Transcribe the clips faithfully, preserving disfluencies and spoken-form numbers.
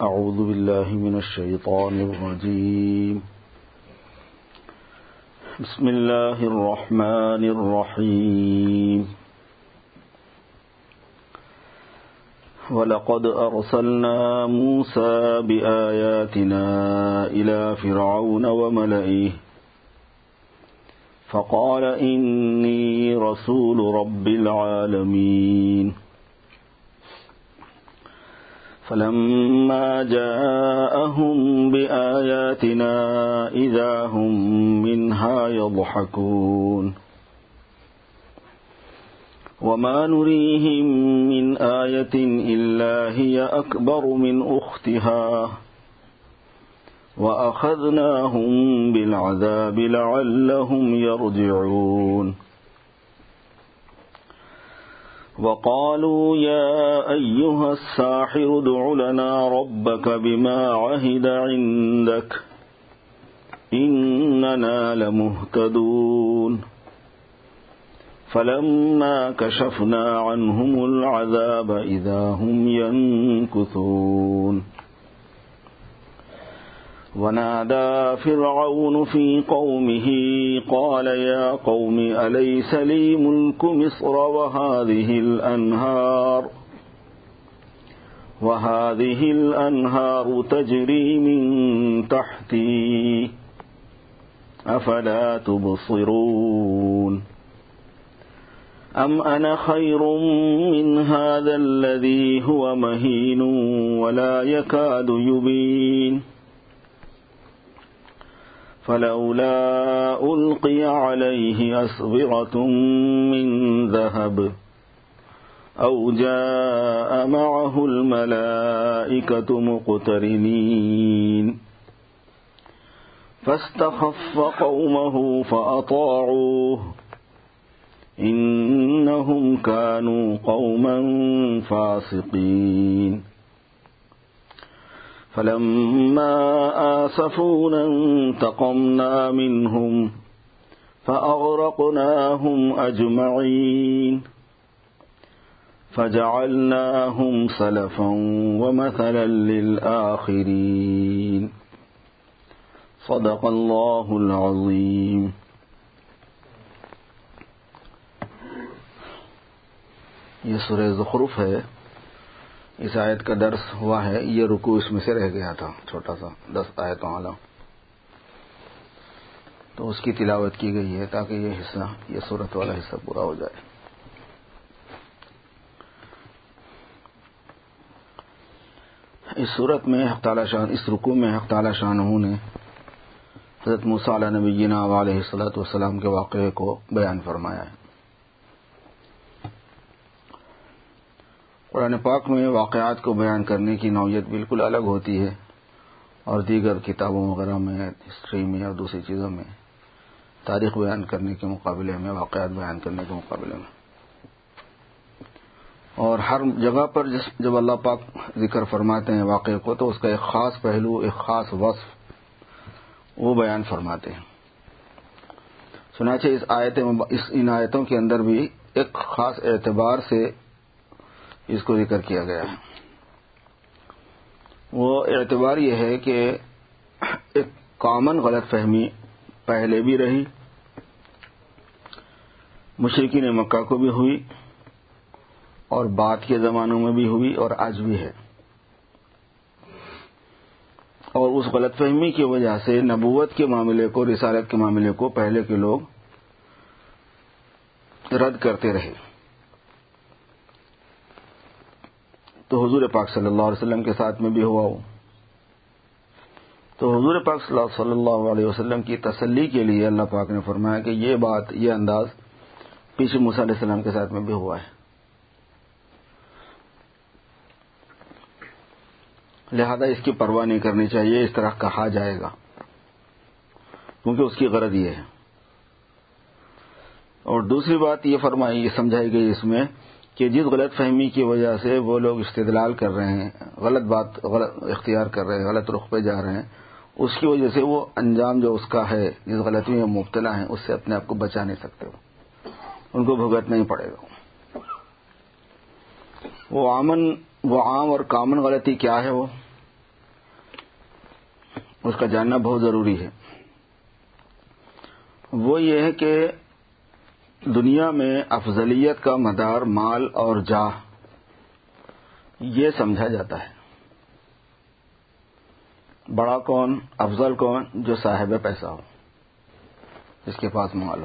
أعوذ بالله من الشيطان الرجيم. بسم الله الرحمن الرحيم. ولقد أرسلنا موسى بآياتنا إلى فرعون وملئه فقال إني رسول رب العالمين. فلما جاءهم بآياتنا إذا هم منها يضحكون وما نريهم من آية إلا هي أكبر من أختها وأخذناهم بالعذاب لعلهم يرجعون. وقالوا يا أيها الساحر ادع لنا ربك بما عهد عندك إننا لمهتدون. فلما كشفنا عنهم العذاب إذا هم ينكثون. ونادى فرعون في قومه قال يا قوم أليس لي ملك مصر وهذه الأنهار وهذه الأنهار تجري من تحتي أفلا تبصرون. أم أنا خير من هذا الذي هو مهين ولا يكاد يبين. فلولا ألقي عليه أسورة من ذهب أو جاء معه الملائكة مقترنين. فاستخف قومه فأطاعوه إنهم كانوا قوما فاسقين. فلما آسفونا انتقمنا منهم فأغرقناهم أجمعين فجعلناهم سلفا ومثلا للآخرين. صدق الله العظيم. یہ سورہ زخرف ہے. اس آیت کا درس ہوا ہے. یہ رکوع اس میں سے رہ گیا تھا چھوٹا سا دس آیتوں والا، تو اس کی تلاوت کی گئی ہے تاکہ یہ حصہ یہ سورت والا حصہ پورا ہو جائے. اس سورت میں حق تعالی شان اس رکوع میں حق تعالی شانہ نے حضرت موسیٰ علیہ نبینا علیہ الصلوۃ والسلام کے واقعے کو بیان فرمایا ہے. قرآن پاک میں واقعات کو بیان کرنے کی نوعیت بالکل الگ ہوتی ہے اور دیگر کتابوں وغیرہ میں ہسٹری میں اور دوسری چیزوں میں تاریخ بیان کرنے کے مقابلے میں واقعات بیان کرنے کے مقابلے میں. اور ہر جگہ پر جس جب اللہ پاک ذکر فرماتے ہیں واقعے کو تو اس کا ایک خاص پہلو ایک خاص وصف وہ بیان فرماتے ہیں. چنانچہ اس آیت اس ان آیتوں کے اندر بھی ایک خاص اعتبار سے اس کو ذکر کیا گیا ہے. وہ اعتبار یہ ہے کہ ایک کامن غلط فہمی پہلے بھی رہی، مشرکین مکہ کو بھی ہوئی اور بعد کے زمانوں میں بھی ہوئی اور آج بھی ہے. اور اس غلط فہمی کی وجہ سے نبوت کے معاملے کو رسالت کے معاملے کو پہلے کے لوگ رد کرتے رہے. تو حضور پاک صلی اللہ علیہ وسلم کے ساتھ میں بھی ہوا ہو. تو حضور پاک صلی اللہ علیہ وسلم کی تسلی کے لیے اللہ پاک نے فرمایا کہ یہ بات یہ انداز پیچھے موسیٰ علیہ السلام کے ساتھ میں بھی ہوا ہے، لہذا اس کی پرواہ نہیں کرنی چاہیے، اس طرح کہا جائے گا کیونکہ اس کی غرض یہ ہے. اور دوسری بات یہ فرمائی یہ سمجھائی گئی اس میں کہ جس غلط فہمی کی وجہ سے وہ لوگ استدلال کر رہے ہیں، غلط بات غلط اختیار کر رہے ہیں، غلط رخ پہ جا رہے ہیں، اس کی وجہ سے وہ انجام جو اس کا ہے جس غلطی میں مبتلا ہیں اس سے اپنے آپ کو بچا نہیں سکتے، ہو ان کو بھگتنا ہی پڑے گا. وہ عامن وہ عام اور کامن غلطی کیا ہے؟ وہ اس کا جاننا بہت ضروری ہے، وہ یہ ہے کہ دنیا میں افضلیت کا مدار مال اور جاہ یہ سمجھا جاتا ہے۔ بڑا کون، افضل کون؟ جو صاحب پیسہ ہو، جس کے پاس مال ہو۔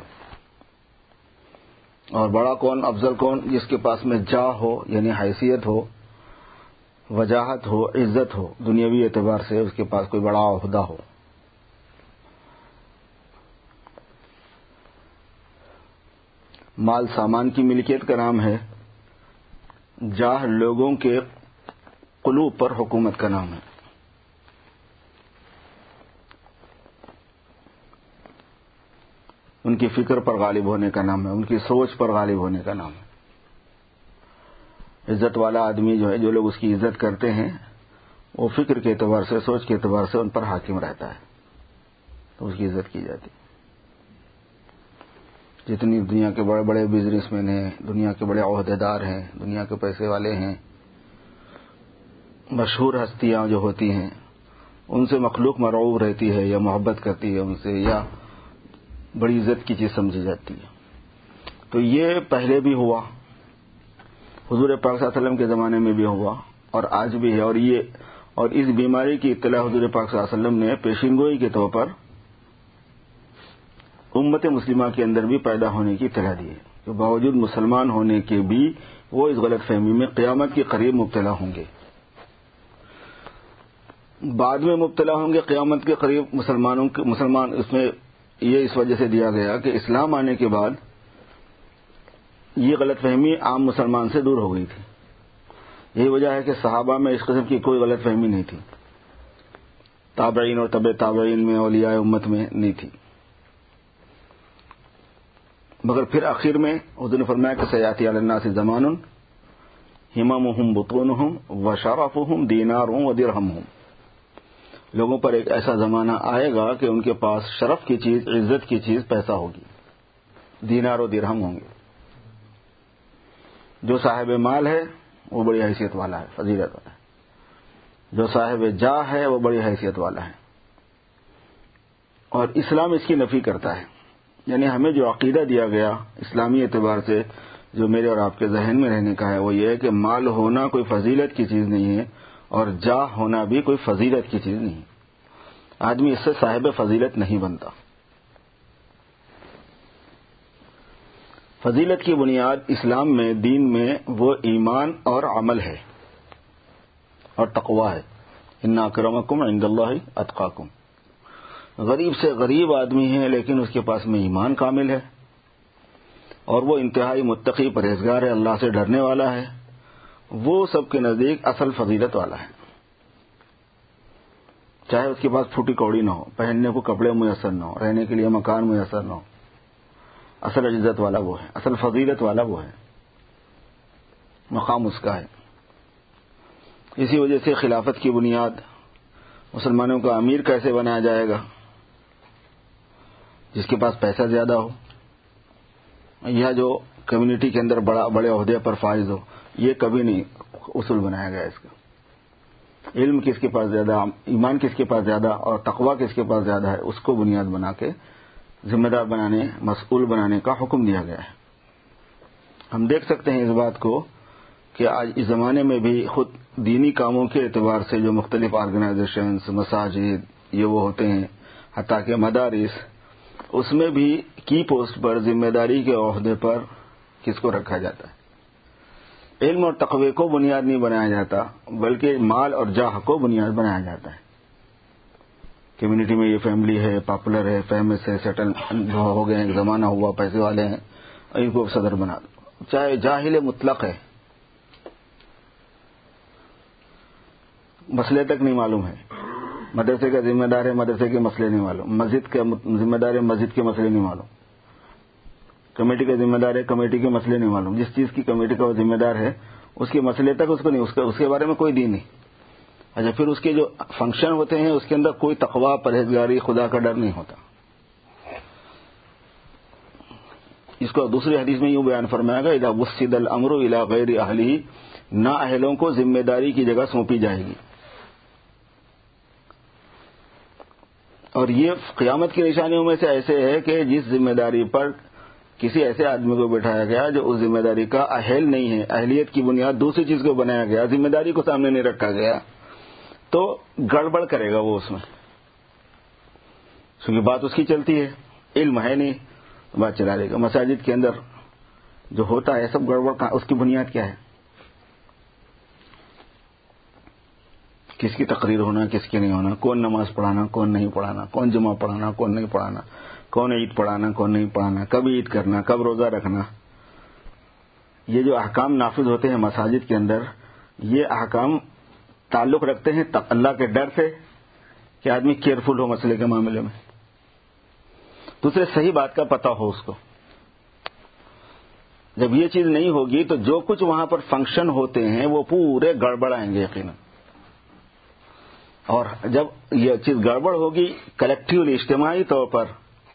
اور بڑا کون، افضل کون؟ جس کے پاس میں جاہ ہو، یعنی حیثیت ہو، وجاہت ہو، عزت ہو، دنیاوی اعتبار سے اس کے پاس کوئی بڑا عہدہ ہو۔ مال سامان کی ملکیت کا نام ہے، جاہ لوگوں کے قلوب پر حکومت کا نام ہے۔ ان کی فکر پر غالب ہونے کا نام ہے، ان کی سوچ پر غالب ہونے کا نام ہے۔ عزت والا آدمی جو ہے، جو لوگ اس کی عزت کرتے ہیں، وہ فکر کے اعتبار سے، سوچ کے اعتبار سے ان پر حاکم رہتا ہے، تو اس کی عزت کی جاتی ہے۔ جتنی دنیا کے بڑے بڑے بزنس مین ہیں، دنیا کے بڑے عہدے دار ہیں، دنیا کے پیسے والے ہیں، مشہور ہستیاں جو ہوتی ہیں، ان سے مخلوق مرعوب رہتی ہے یا محبت کرتی ہے ان سے، یا بڑی عزت کی چیز سمجھی جاتی ہے۔ تو یہ پہلے بھی ہوا، حضور پاک صلی اللہ علیہ وسلم کے زمانے میں بھی ہوا، اور آج بھی ہے۔ اور یہ اور اس بیماری کی اطلاع حضور پاک صلی اللہ علیہ وسلم نے پیشین گوئی کے طور پر امت مسلمہ کے اندر بھی پیدا ہونے کی اطلاع دی ہے، کہ باوجود مسلمان ہونے کے بھی وہ اس غلط فہمی میں قیامت کے قریب مبتلا ہوں گے۔ بعد میں مبتلا ہوں گے قیامت کے قریب مسلمانوں کے مسلمان اس میں یہ اس وجہ سے دیا گیا کہ اسلام آنے کے بعد یہ غلط فہمی عام مسلمان سے دور ہو گئی تھی۔ یہی وجہ ہے کہ صحابہ میں اس قسم کی کوئی غلط فہمی نہیں تھی، تابعین اور تبع تابعین میں، اولیاء امت میں نہیں تھی۔ مگر پھر آخر میں حضور نے فرمایا کہ سیاتی علی الناس زمان ہممہم بطونہم وشرفہم دینارہم ودرہمہم، لوگوں پر ایک ایسا زمانہ آئے گا کہ ان کے پاس شرف کی چیز، عزت کی چیز پیسہ ہوگی، دینار و درہم ہوں گے۔ جو صاحب مال ہے وہ بڑی حیثیت والا ہے، فضیلت والا ہے۔ جو صاحب جاہ ہے وہ بڑی حیثیت والا ہے۔ اور اسلام اس کی نفی کرتا ہے، یعنی ہمیں جو عقیدہ دیا گیا اسلامی اعتبار سے، جو میرے اور آپ کے ذہن میں رہنے کا ہے، وہ یہ ہے کہ مال ہونا کوئی فضیلت کی چیز نہیں ہے، اور جاہ ہونا بھی کوئی فضیلت کی چیز نہیں۔ آدمی اس سے صاحب فضیلت نہیں بنتا۔ فضیلت کی بنیاد اسلام میں، دین میں، وہ ایمان اور عمل ہے اور تقوی ہے۔ ان اکرمکم عند اللہ اتقاکم۔ غریب سے غریب آدمی ہے لیکن اس کے پاس میں ایمان کامل ہے، اور وہ انتہائی متقی پرہیزگار ہے، اللہ سے ڈرنے والا ہے، وہ سب کے نزدیک اصل فضیلت والا ہے۔ چاہے اس کے پاس پھوٹی کوڑی نہ ہو، پہننے کو کپڑے میسر نہ ہو، رہنے کے لیے مکان میسر نہ ہو، اصل عزت والا وہ ہے، اصل فضیلت والا وہ ہے، مقام اس کا ہے۔ اسی وجہ سے خلافت کی بنیاد مسلمانوں کا امیر کیسے بنایا جائے گا؟ جس کے پاس پیسہ زیادہ ہو، یا جو کمیونٹی کے اندر بڑا بڑے عہدے پر فائز ہو۔ یہ کبھی نہیں اصول بنایا گیا اس کا۔ علم کس کے پاس زیادہ، ایمان کس کے پاس زیادہ، اور تقوی کس کے پاس زیادہ ہے، اس کو بنیاد بنا کے ذمہ دار بنانے، مسئول بنانے کا حکم دیا گیا ہے۔ ہم دیکھ سکتے ہیں اس بات کو کہ آج اس زمانے میں بھی خود دینی کاموں کے اعتبار سے جو مختلف آرگنائزیشنز، مساجد، یہ وہ ہوتے ہیں، حتیٰ کہ مدارس، اس میں بھی کی پوسٹ پر، ذمہ داری کے عہدے پر کس کو رکھا جاتا ہے؟ علم اور تقوی کو بنیاد نہیں بنایا جاتا، بلکہ مال اور جاہ کو بنیاد بنایا جاتا ہے۔ کمیونٹی میں یہ فیملی ہے، پاپولر ہے، فیمس ہے، سیٹل ہو گئے ہیں، زمانہ ہوا، پیسے والے ہیں، ان کو صدر بنا دو، چاہے جاہل مطلق ہے، مسئلے تک نہیں معلوم ہے، مدرسے کا ذمہ دار ہے، مدرسے کے مسئلے نہیں معلوم، مسجد کا ذمہ دار ہے، مسجد کے مسئلے نہیں معلوم، کمیٹی کا ذمہ دار ہے، کمیٹی کے مسئلے نہیں معلوم، جس چیز کی کمیٹی کا وہ ذمہ دار ہے اس کے مسئلے تک اس کو نہیں، اس کے, اس کے بارے میں کوئی دین نہیں۔ اچھا، پھر اس کے جو فنکشن ہوتے ہیں اس کے اندر کوئی تقوی، پرہیزگاری، خدا کا ڈر نہیں ہوتا۔ اس کو دوسری حدیث میں یوں بیان فرمایا گا، اذا وسد الامر الى غیر اہلہ، نااہلوں کو ذمہ داری کی جگہ سونپی جائے گی۔ اور یہ قیامت کی نشانیوں میں سے ایسے ہے کہ جس ذمہ داری پر کسی ایسے آدمی کو بٹھایا گیا جو اس ذمہ داری کا اہل نہیں ہے، اہلیت کی بنیاد دوسری چیز کو بنایا گیا، ذمہ داری کو سامنے نہیں رکھا گیا، تو گڑبڑ کرے گا وہ اس میں، کیونکہ بات اس کی چلتی ہے، علم ہے نہیں، بات چلا لے گا۔ مساجد کے اندر جو ہوتا ہے سب گڑبڑ کا، اس کی بنیاد کیا ہے؟ کس کی تقریر ہونا، کس کی نہیں ہونا، کون نماز پڑھانا، کون نہیں پڑھانا، کون جمعہ پڑھانا، کون نہیں پڑھانا، کون عید پڑھانا، کون نہیں پڑھانا، کب عید کرنا، کب روزہ رکھنا۔ یہ جو احکام نافذ ہوتے ہیں مساجد کے اندر، یہ احکام تعلق رکھتے ہیں اللہ کے ڈر سے کہ آدمی کیئرفل ہو مسئلے کے معاملے میں، دوسرے صحیح بات کا پتہ ہو اس کو۔ جب یہ چیز نہیں ہوگی تو جو کچھ وہاں پر فنکشن ہوتے ہیں وہ پورے گڑبڑ آئیں گے یقیناً، اور جب یہ چیز گڑبڑ ہوگی کلیکٹیولی، اجتماعی طور پر،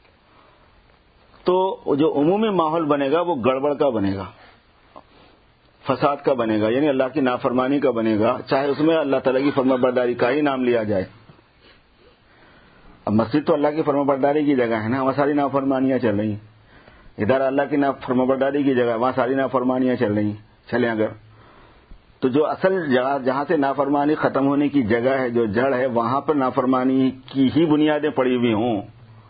تو جو عمومی ماحول بنے گا وہ گڑبڑ کا بنے گا، فساد کا بنے گا، یعنی اللہ کی نافرمانی کا بنے گا، چاہے اس میں اللہ تعالیٰ کی فرما برداری کا ہی نام لیا جائے۔ اب مسجد تو اللہ کی فرما برداری کی جگہ ہے نا، وہاں ساری نافرمانیاں چل رہی ہیں، ادھر اللہ کی فرما برداری کی جگہ، وہاں ساری نافرمانیاں چل رہی ہیں، چلیں اگر تو جو اصل جگہ جہاں سے نافرمانی ختم ہونے کی جگہ ہے، جو جڑ ہے، وہاں پر نافرمانی کی ہی بنیادیں پڑی ہوئی ہوں،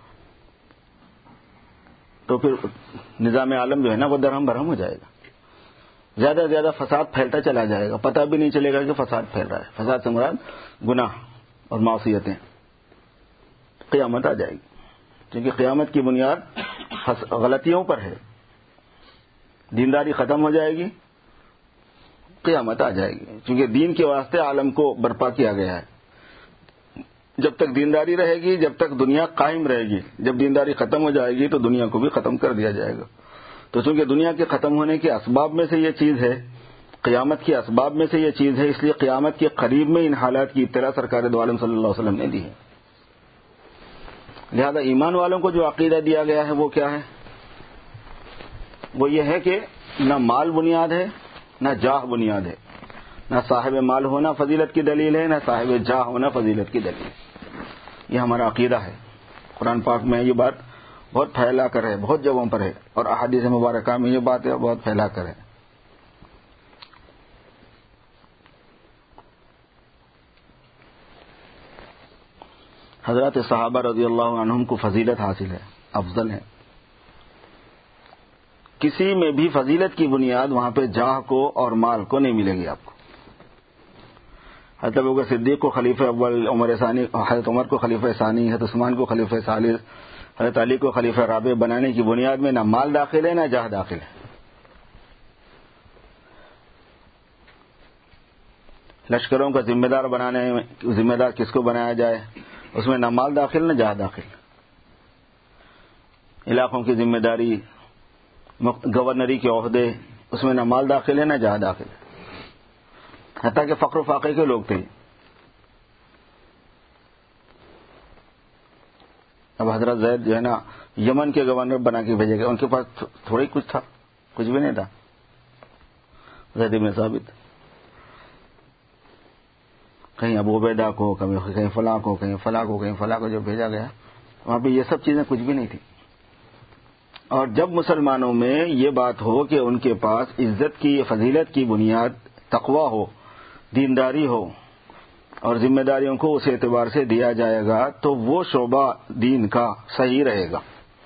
تو پھر نظام عالم جو ہے نا وہ درہم برہم ہو جائے گا، زیادہ سے زیادہ فساد پھیلتا چلا جائے گا، پتہ بھی نہیں چلے گا کہ فساد پھیل رہا ہے۔ فساد سے مراد گناہ اور معصیتیں۔ قیامت آ جائے گی، کیونکہ قیامت کی بنیاد غلطیوں پر ہے، دینداری ختم ہو جائے گی، قیامت آ جائے گی، کیونکہ دین کے واسطے عالم کو برپا کیا گیا ہے۔ جب تک دینداری رہے گی، جب تک دنیا قائم رہے گی، جب دینداری ختم ہو جائے گی تو دنیا کو بھی ختم کر دیا جائے گا۔ تو چونکہ دنیا کے ختم ہونے کے اسباب میں سے یہ چیز ہے، قیامت کے اسباب میں سے یہ چیز ہے، اس لیے قیامت کے قریب میں ان حالات کی اطلاع سرکار دو عالم صلی اللہ علیہ وسلم نے دی ہے۔ لہذا ایمان والوں کو جو عقیدہ دیا گیا ہے وہ کیا ہے؟ وہ یہ ہے کہ نہ مال بنیاد ہے، نہ جاہ بنیاد ہے، نہ صاحب مال ہونا فضیلت کی دلیل ہے، نہ صاحب جاہ ہونا فضیلت کی دلیل ہے۔ یہ ہمارا عقیدہ ہے۔ قرآن پاک میں یہ بات بہت پھیلا کر ہے، بہت جگہوں پر ہے، اور احادیث مبارکہ میں یہ بات بہت پھیلا کر ہے۔ حضرات صحابہ رضی اللہ عنہم کو فضیلت حاصل ہے، افضل ہے۔ کسی میں بھی فضیلت کی بنیاد وہاں پہ جاہ کو اور مال کو نہیں ملے گی آپ کو۔ حضرت ابوبکر صدیق کو خلیفہ اول، عمر ثانی، حضرت عمر کو خلیفہ ثانی، حضرت عثمان کو خلیفہ ثالث، حضرت علی کو خلیفہ رابع بنانے کی بنیاد میں نہ مال داخل ہے، نہ جاہ داخل ہے۔ لشکروں کا ذمہ دار بنانے میں، ذمہ دار کس کو بنایا جائے، اس میں نہ مال داخل، نہ جاہ داخل۔ علاقوں کی ذمہ داری، گورنری کے عہدے، اس میں نہ مال داخل ہے، نہ جاہ داخل ہے۔ حتیٰ کہ فقر و فاقے کے لوگ تھے۔ اب حضرت زید جو ہے نا یمن کے گورنر بنا کے بھیجے گئے، ان کے پاس تھوڑا ہی کچھ تھا، کچھ بھی نہیں تھا۔ زید بن ثابت کہیں ابو عبیدہ کو، کہیں فلاں کو، کہیں فلاں کو، کہیں فلاں کو جو بھیجا گیا، وہاں پہ یہ سب چیزیں کچھ بھی نہیں تھی۔ اور جب مسلمانوں میں یہ بات ہو کہ ان کے پاس عزت کی، فضیلت کی بنیاد تقویٰ ہو، دینداری ہو، اور ذمہ داریوں کو اس اعتبار سے دیا جائے گا، تو وہ شعبہ دین کا صحیح رہے گا۔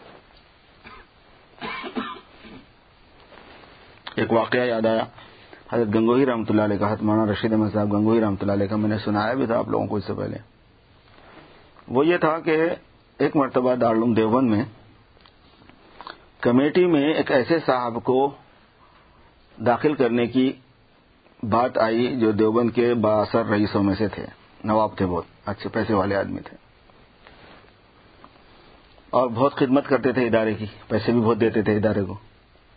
ایک واقعہ یاد آیا، حضرت گنگوہی رحمۃ اللہ علیہ کا، حضرت مولانا رشید احمد صاحب گنگوہی رحمۃ اللہ علیہ کا، میں نے سنایا بھی تھا آپ لوگوں کو اس سے پہلے۔ وہ یہ تھا کہ ایک مرتبہ دارالعلوم دیوبند میں کمیٹی میں ایک ایسے صاحب کو داخل کرنے کی بات آئی جو دیوبند کے بااثر رئیسوں میں سے تھے، نواب تھے، بہت اچھے پیسے والے آدمی تھے، اور بہت خدمت کرتے تھے ادارے کی، پیسے بھی بہت دیتے تھے ادارے کو۔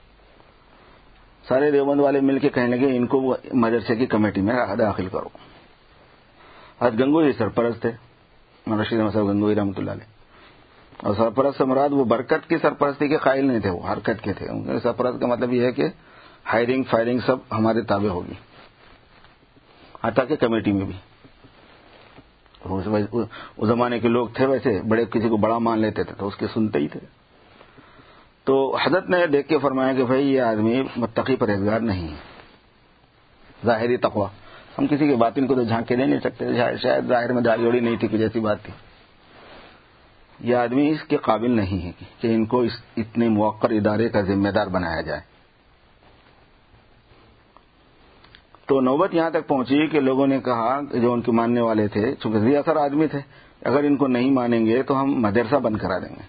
سارے دیوبند والے مل کے کہنے لگے ان کو مدرسے کی کمیٹی میں داخل کرو۔ آج گنگوہی سرپرست تھے، رشید احمد صاحب گنگوہی رحمۃ اللہ علیہ، اور سرپرست سے مراد وہ برکت کی سرپرستی کے قائل نہیں تھے، وہ حرکت کے تھے۔ ان کے سرپرست کا مطلب یہ ہے کہ ہائرنگ فائرنگ سب ہمارے تابع ہوگی، حتیٰ کہ کمیٹی میں بھی۔ اس زمانے کے لوگ تھے ویسے، بڑے کسی کو بڑا مان لیتے تھے تو اس کے سنتے ہی تھے. تو حضرت نے دیکھ کے فرمایا کہ بھائی یہ آدمی متقی پرہیزگار نہیں ہے، ظاہری تقوی. ہم کسی کے باطن کو تو جھانک کے دے نہیں سکتے، شاید ظاہر میں داڑھی اوڑی نہیں تھی، کچھ ایسی بات تھی. یہ آدمی اس کے قابل نہیں ہے کہ ان کو اس اتنے موقر ادارے کا ذمہ دار بنایا جائے. تو نوبت یہاں تک پہنچی کہ لوگوں نے کہا، جو ان کے ماننے والے تھے، چونکہ ذی اثر آدمی تھے، اگر ان کو نہیں مانیں گے تو ہم مدرسہ بند کرا دیں گے،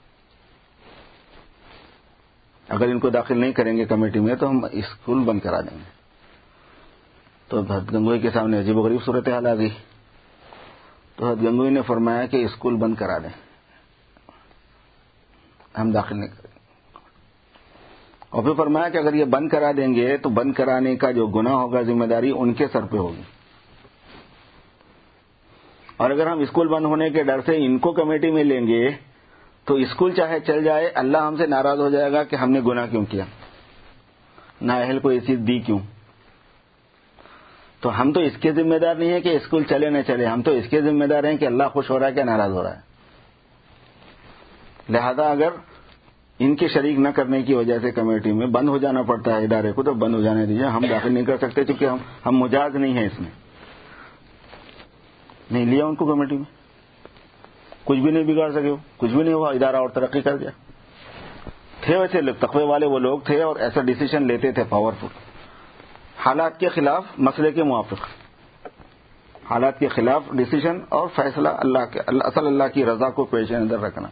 اگر ان کو داخل نہیں کریں گے کمیٹی میں تو ہم اسکول بند کرا دیں گے. تو حضرت گنگوئی کے سامنے عجیب و غریب صورتحال آ گئی. تو حضرت گنگوئی نے فرمایا کہ اسکول بند کرا دیں، ہم داخل نہیں کریں گے. اور پھر فرمایا کہ اگر یہ بند کرا دیں گے تو بند کرانے کا جو گناہ ہوگا، ذمہ داری ان کے سر پہ ہوگی، اور اگر ہم اسکول بند ہونے کے ڈر سے ان کو کمیٹی میں لیں گے تو اسکول چاہے چل جائے، اللہ ہم سے ناراض ہو جائے گا کہ ہم نے گناہ کیوں کیا، نااہل کو یہ چیز دی کیوں. تو ہم تو اس کے ذمہ دار نہیں ہیں کہ اسکول چلے نہ چلے، ہم تو اس کے ذمہ دار ہیں کہ اللہ خوش ہو رہا ہے کہ ناراض ہو رہا ہے. لہذا اگر ان کے شریک نہ کرنے کی وجہ سے کمیٹی میں بند ہو جانا پڑتا ہے ادارے کو، تو بند ہو جانے دیجیے، ہم داخل نہیں کر سکتے کیونکہ ہم ہم مجاز نہیں ہیں، اس میں نہیں لیا ان کو کمیٹی میں. کچھ بھی نہیں بگاڑ سکے، کچھ بھی نہیں ہوا، ادارہ اور ترقی کر گیا. تھے ویسے تقوی والے وہ لوگ تھے اور ایسا ڈیسیشن لیتے تھے پاورفل، حالات کے خلاف، مسئلے کے موافق، حالات کے خلاف ڈیسیشن اور فیصلہ اللہ کے اصل اللہ کی رضا کو پیش نظر رکھنا.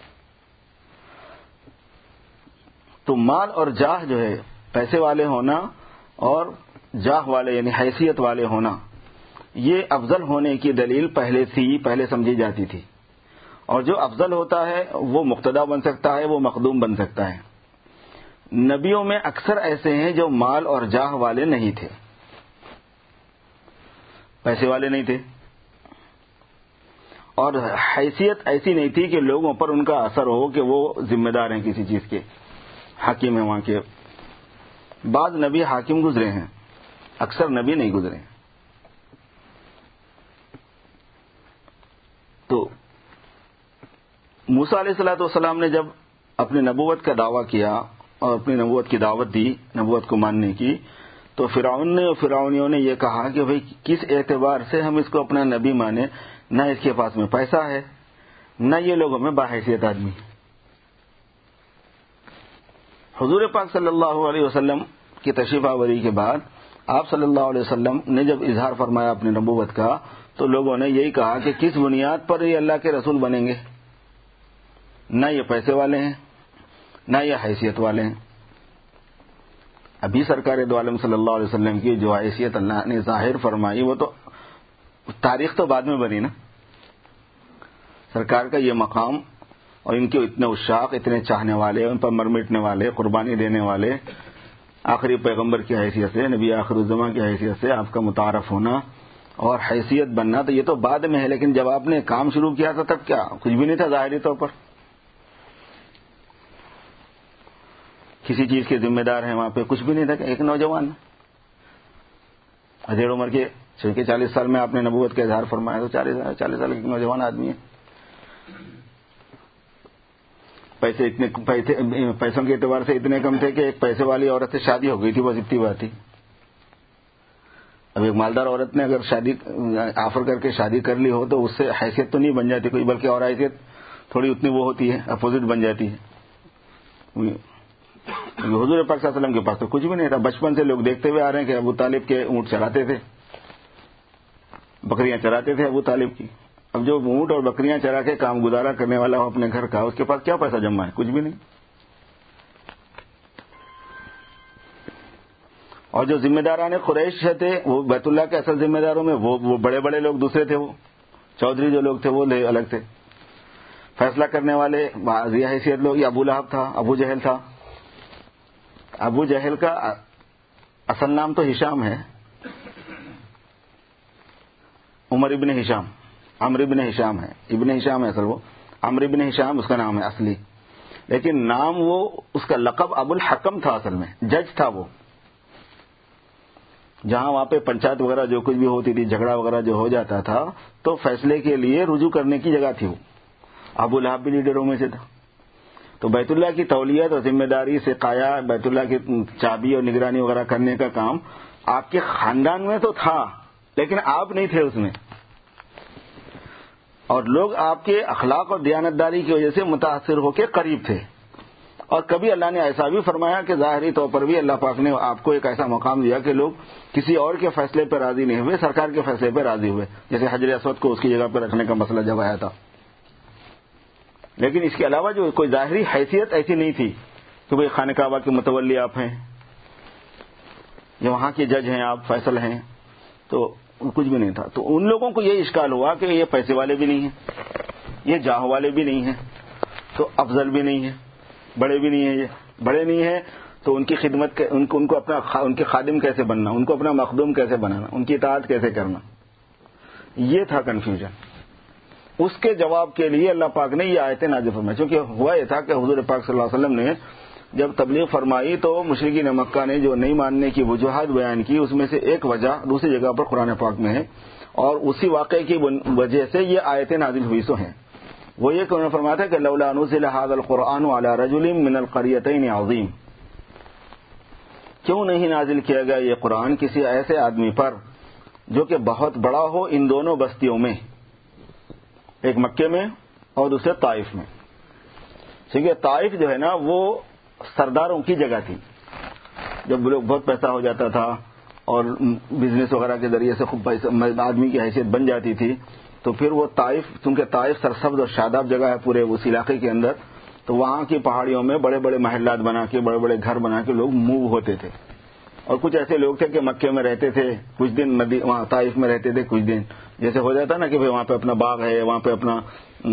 تو مال اور جاہ جو ہے، پیسے والے ہونا اور جاہ والے یعنی حیثیت والے ہونا، یہ افضل ہونے کی دلیل پہلے تھی، پہلے سمجھی جاتی تھی. اور جو افضل ہوتا ہے وہ مقتدا بن سکتا ہے، وہ مخدوم بن سکتا ہے. نبیوں میں اکثر ایسے ہیں جو مال اور جاہ والے نہیں تھے، پیسے والے نہیں تھے، اور حیثیت ایسی نہیں تھی کہ لوگوں پر ان کا اثر ہو کہ وہ ذمہ دار ہیں کسی چیز کے، حاکم ہیں وہاں کے. بعض نبی حاکم گزرے ہیں، اکثر نبی نہیں گزرے ہیں. تو موسیٰ علیہ الصلوۃ والسلام نے جب اپنی نبوت کا دعویٰ کیا اور اپنی نبوت کی دعوت دی، نبوت کو ماننے کی، تو فرعون نے اور فرعونیوں نے یہ کہا کہ بھئی کس اعتبار سے ہم اس کو اپنا نبی مانیں، نہ اس کے پاس میں پیسہ ہے، نہ یہ لوگوں میں باحیثیت آدمی ہے. حضور پاک صلی اللہ علیہ وسلم کی تشریف آوری کے بعد آپ صلی اللہ علیہ وسلم نے جب اظہار فرمایا اپنی نبوت کا، تو لوگوں نے یہی کہا کہ کس بنیاد پر یہ اللہ کے رسول بنیں گے، نہ یہ پیسے والے ہیں، نہ یہ حیثیت والے ہیں. ابھی سرکار دو عالم صلی اللہ علیہ وسلم کی جو حیثیت اللہ نے ظاہر فرمائی، وہ تو تاریخ تو بعد میں بنی نا. سرکار کا یہ مقام اور ان کے اتنے عشاق، اتنے چاہنے والے، ان پر مر مٹنے والے، قربانی دینے والے، آخری پیغمبر کی حیثیت سے، نبی آخر الزماں کی حیثیت سے آپ کا متعارف ہونا اور حیثیت بننا، تو یہ تو بعد میں ہے. لیکن جب آپ نے کام شروع کیا تھا تب کیا کچھ بھی نہیں تھا ظاہری طور پر. کسی چیز کے ذمہ دار ہیں وہاں پہ، کچھ بھی نہیں تھا. ایک نوجوان ادھیڑ عمر کے، چونکہ چالیس سال میں آپ نے نبوت کا اظہار فرمایا، تو چالیس چالیس سال کے نوجوان آدمی ہے. پیسے اتنے پیسوں کے اعتبار سے اتنے کم تھے کہ ایک پیسے والی عورت سے شادی ہو گئی تھی، بس اتنی بات تھی. اب ایک مالدار عورت نے اگر شادی آفر کر کے شادی کر لی ہو تو اس سے حیثیت تو نہیں بن جاتی کوئی، بلکہ اور حیثیت تھوڑی اتنی وہ ہوتی ہے، اپوزٹ بن جاتی ہے. حضور پاک صلی اللہ علیہ وسلم کے پاس تو کچھ بھی نہیں تھا. بچپن سے لوگ دیکھتے ہوئے آ رہے ہیں کہ ابو طالب کے اونٹ چراتے تھے، بکریاں چراتے تھے ابو طالب کی. اب جو اونٹ اور بکریاں چرا کے کام گزارا کرنے والا ہو اپنے گھر کا، اس کے پاس کیا پیسہ جمع ہے؟ کچھ بھی نہیں. اور جو ذمہ داران قریش تھے وہ بیت اللہ کے اصل ذمہ داروں میں وہ وہ بڑے بڑے لوگ دوسرے تھے، وہ چودھری جو لوگ تھے وہ الگ تھے. فیصلہ کرنے والے ذی حیثیت لوگ، یہ ابو لہب تھا، ابو جہل تھا. ابو جہل کا اصل نام تو ہشام ہے، عمر ابن ہشام، عمرو ابن ہشام ہے، ابن ہشام ہے اصل، وہ عمرو ابن ہشام اس کا نام ہے اصلی. لیکن نام وہ، اس کا لقب ابو الحکم تھا، اصل میں جج تھا وہ. جہاں وہاں پہ پنچایت وغیرہ جو کچھ بھی ہوتی تھی، جھگڑا وغیرہ جو ہو جاتا تھا، تو فیصلے کے لیے رجوع کرنے کی جگہ تھی. وہ ابو لہب بھی لیڈروں میں سے تھا. تو بیت اللہ کی تولیت اور ذمہ داری سے قایا، بیت اللہ کی چابی اور نگرانی وغیرہ کرنے کا کام آپ کے خاندان میں تو تھا، لیکن آپ نہیں تھے اس میں. اور لوگ آپ کے اخلاق اور دیانتداری کی وجہ سے متاثر ہو کے قریب تھے. اور کبھی اللہ نے ایسا بھی فرمایا کہ ظاہری طور پر بھی اللہ پاک نے آپ کو ایک ایسا مقام دیا کہ لوگ کسی اور کے فیصلے پہ راضی نہیں ہوئے، سرکار کے فیصلے پہ راضی ہوئے. جیسے حجر اسود کو اس کی جگہ پہ رکھنے کا مسئلہ جب آیا تھا. لیکن اس کے علاوہ جو کوئی ظاہری حیثیت ایسی نہیں تھی کہ بھئی خانہ کعبہ کے متولی آپ ہیں، یا وہاں کے جج ہیں، آپ فیصل ہیں، تو کچھ بھی نہیں تھا. تو ان لوگوں کو یہ اشکال ہوا کہ یہ پیسے والے بھی نہیں ہیں، یہ جاہ والے بھی نہیں ہیں، تو افضل بھی نہیں ہیں، بڑے بھی نہیں ہیں. یہ بڑے نہیں ہیں تو ان کی خدمت ان کو ان کو اپنا ان کے خادم کیسے بننا، ان کو اپنا مخدوم کیسے بنانا، ان کی اطاعت کیسے کرنا. یہ تھا کنفیوژن. اس کے جواب کے لیے اللہ پاک نے یہ آیتیں نازل فرمائی. چونکہ ہوا یہ تھا کہ حضور پاک صلی اللہ علیہ وسلم نے جب تبلیغ فرمائی تو مشرکین مکہ نے جو نہیں ماننے کی وجوہات بیان کی، اس میں سے ایک وجہ دوسری جگہ پر قرآن پاک میں ہے، اور اسی واقعے کی وجہ سے یہ آیتیں نازل ہوئی سو ہیں. وہ یہ کہ انہوں نے فرمایا تھا کہ لولا نزل هذا القرآن على رجل من القريتين عظيم، کیوں نہیں نازل کیا گیا یہ قرآن کسی ایسے آدمی پر جو کہ بہت بڑا ہو ان دونوں بستیوں میں، ایک مکے میں اور دوسرے طائف میں. ٹھیک ہے، طائف جو ہے نا وہ سرداروں کی جگہ تھی. جب لوگ بہت پیسہ ہو جاتا تھا اور بزنس وغیرہ کے ذریعے سے خوب آدمی کی حیثیت بن جاتی تھی، تو پھر وہ طائف، چونکہ طائف سرسبز اور شاداب جگہ ہے پورے اس علاقے کے اندر، تو وہاں کی پہاڑیوں میں بڑے بڑے محلات بنا کے، بڑے بڑے گھر بنا کے لوگ موو ہوتے تھے. اور کچھ ایسے لوگ تھے کہ مکے میں رہتے تھے کچھ دن، وہاں طائف میں رہتے تھے کچھ دن. جیسے ہو جاتا نا کہ وہاں پہ اپنا باغ ہے، وہاں پہ اپنا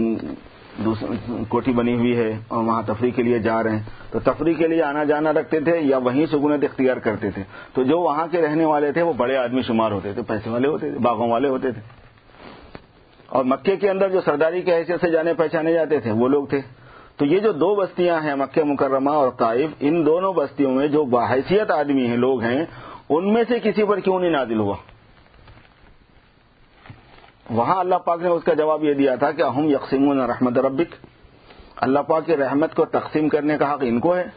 کوٹھی بنی ہوئی ہے اور وہاں تفریح کے لیے جا رہے ہیں، تو تفریح کے لیے آنا جانا رکھتے تھے یا وہیں سکونت اختیار کرتے تھے. تو جو وہاں کے رہنے والے تھے وہ بڑے آدمی شمار ہوتے تھے، پیسے والے ہوتے تھے، باغوں والے ہوتے تھے. اور مکے کے اندر جو سرداری کی حیثیت سے جانے پہچانے جاتے تھے وہ لوگ تھے. تو یہ جو دو بستیاں ہیں مکہ مکرمہ اور طائف، ان دونوں بستیوں میں جو باحیثیت آدمی ہیں، لوگ ہیں، ان میں سے کسی پر کیوں نہیں نازل ہوا؟ وہاں اللہ پاک نے اس کا جواب یہ دیا تھا کہ ہم یقسمون رحمت ربک، اللہ پاک کی رحمت کو تقسیم کرنے کا حق ان کو ہے.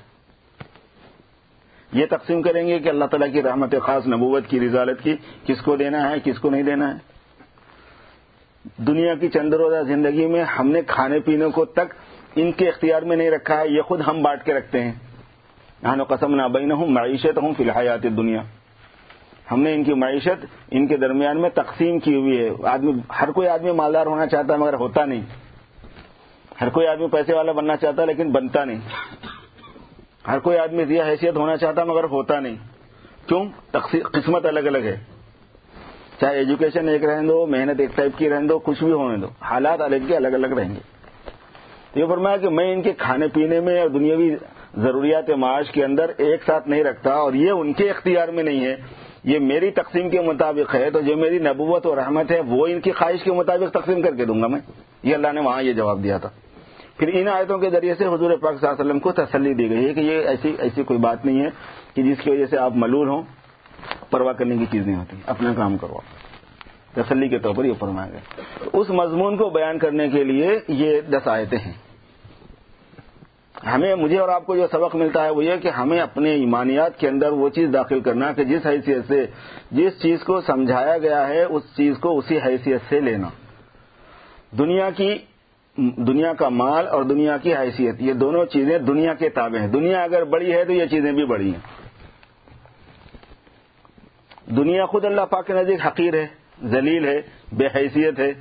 یہ تقسیم کریں گے کہ اللہ تعالیٰ کی رحمت خاص، نبوت کی، رسالت کی کس کو دینا ہے کس کو نہیں دینا ہے. دنیا کی چند روزہ زندگی میں ہم نے کھانے پینے کو تک ان کے اختیار میں نہیں رکھا ہے، یہ خود ہم بانٹ کے رکھتے ہیں. نحن قسمنا بینہم معیشتہم فی الحیات الدنیا، ہم نے ان کی معیشت ان کے درمیان میں تقسیم کی ہوئی ہے. آدمی ہر کوئی آدمی مالدار ہونا چاہتا ہے مگر ہوتا نہیں، ہر کوئی آدمی پیسے والا بننا چاہتا ہے لیکن بنتا نہیں، ہر کوئی آدمی ذی حیثیت ہونا چاہتا ہے مگر ہوتا نہیں. کیوں؟ قسمت الگ الگ ہے. چاہے ایجوکیشن ایک رہنے دو، محنت ایک ٹائپ کی رہنے دو، کچھ بھی ہونے دو، حالات الگ کے الگ الگ رہیں گے. یہ فرمایا کہ میں ان کے کھانے پینے میں اور دنیاوی ضروریات معاش کے اندر ایک ساتھ نہیں رکھتا، اور یہ ان کے اختیار میں نہیں ہے، یہ میری تقسیم کے مطابق ہے. تو جو میری نبوت اور رحمت ہے وہ ان کی خواہش کے مطابق تقسیم کر کے دوں گا میں. یہ اللہ نے وہاں یہ جواب دیا تھا. پھر ان آیتوں کے ذریعے سے حضور پاک صلی اللہ علیہ وسلم کو تسلی دی گئی ہے کہ یہ ایسی ایسی کوئی بات نہیں ہے کہ جس کی وجہ سے آپ ملول ہوں. پرواہ کرنے کی چیز نہیں ہوتی، اپنا کام کرو. تسلی کے طور پر یہ فرمایا گیا. اس مضمون کو بیان کرنے کے لیے یہ دس آیتیں ہیں. ہمیں، مجھے اور آپ کو جو سبق ملتا ہے وہ یہ کہ ہمیں اپنے ایمانیات کے اندر وہ چیز داخل کرنا کہ جس حیثیت سے جس چیز کو سمجھایا گیا ہے اس چیز کو اسی حیثیت سے لینا. دنیا کی دنیا کا مال اور دنیا کی حیثیت، یہ دونوں چیزیں دنیا کے تابع ہیں. دنیا اگر بڑی ہے تو یہ چیزیں بھی بڑی ہیں. دنیا خود اللہ پاک کے نزدیک حقیر ہے، ذلیل ہے، بے حیثیت ہے.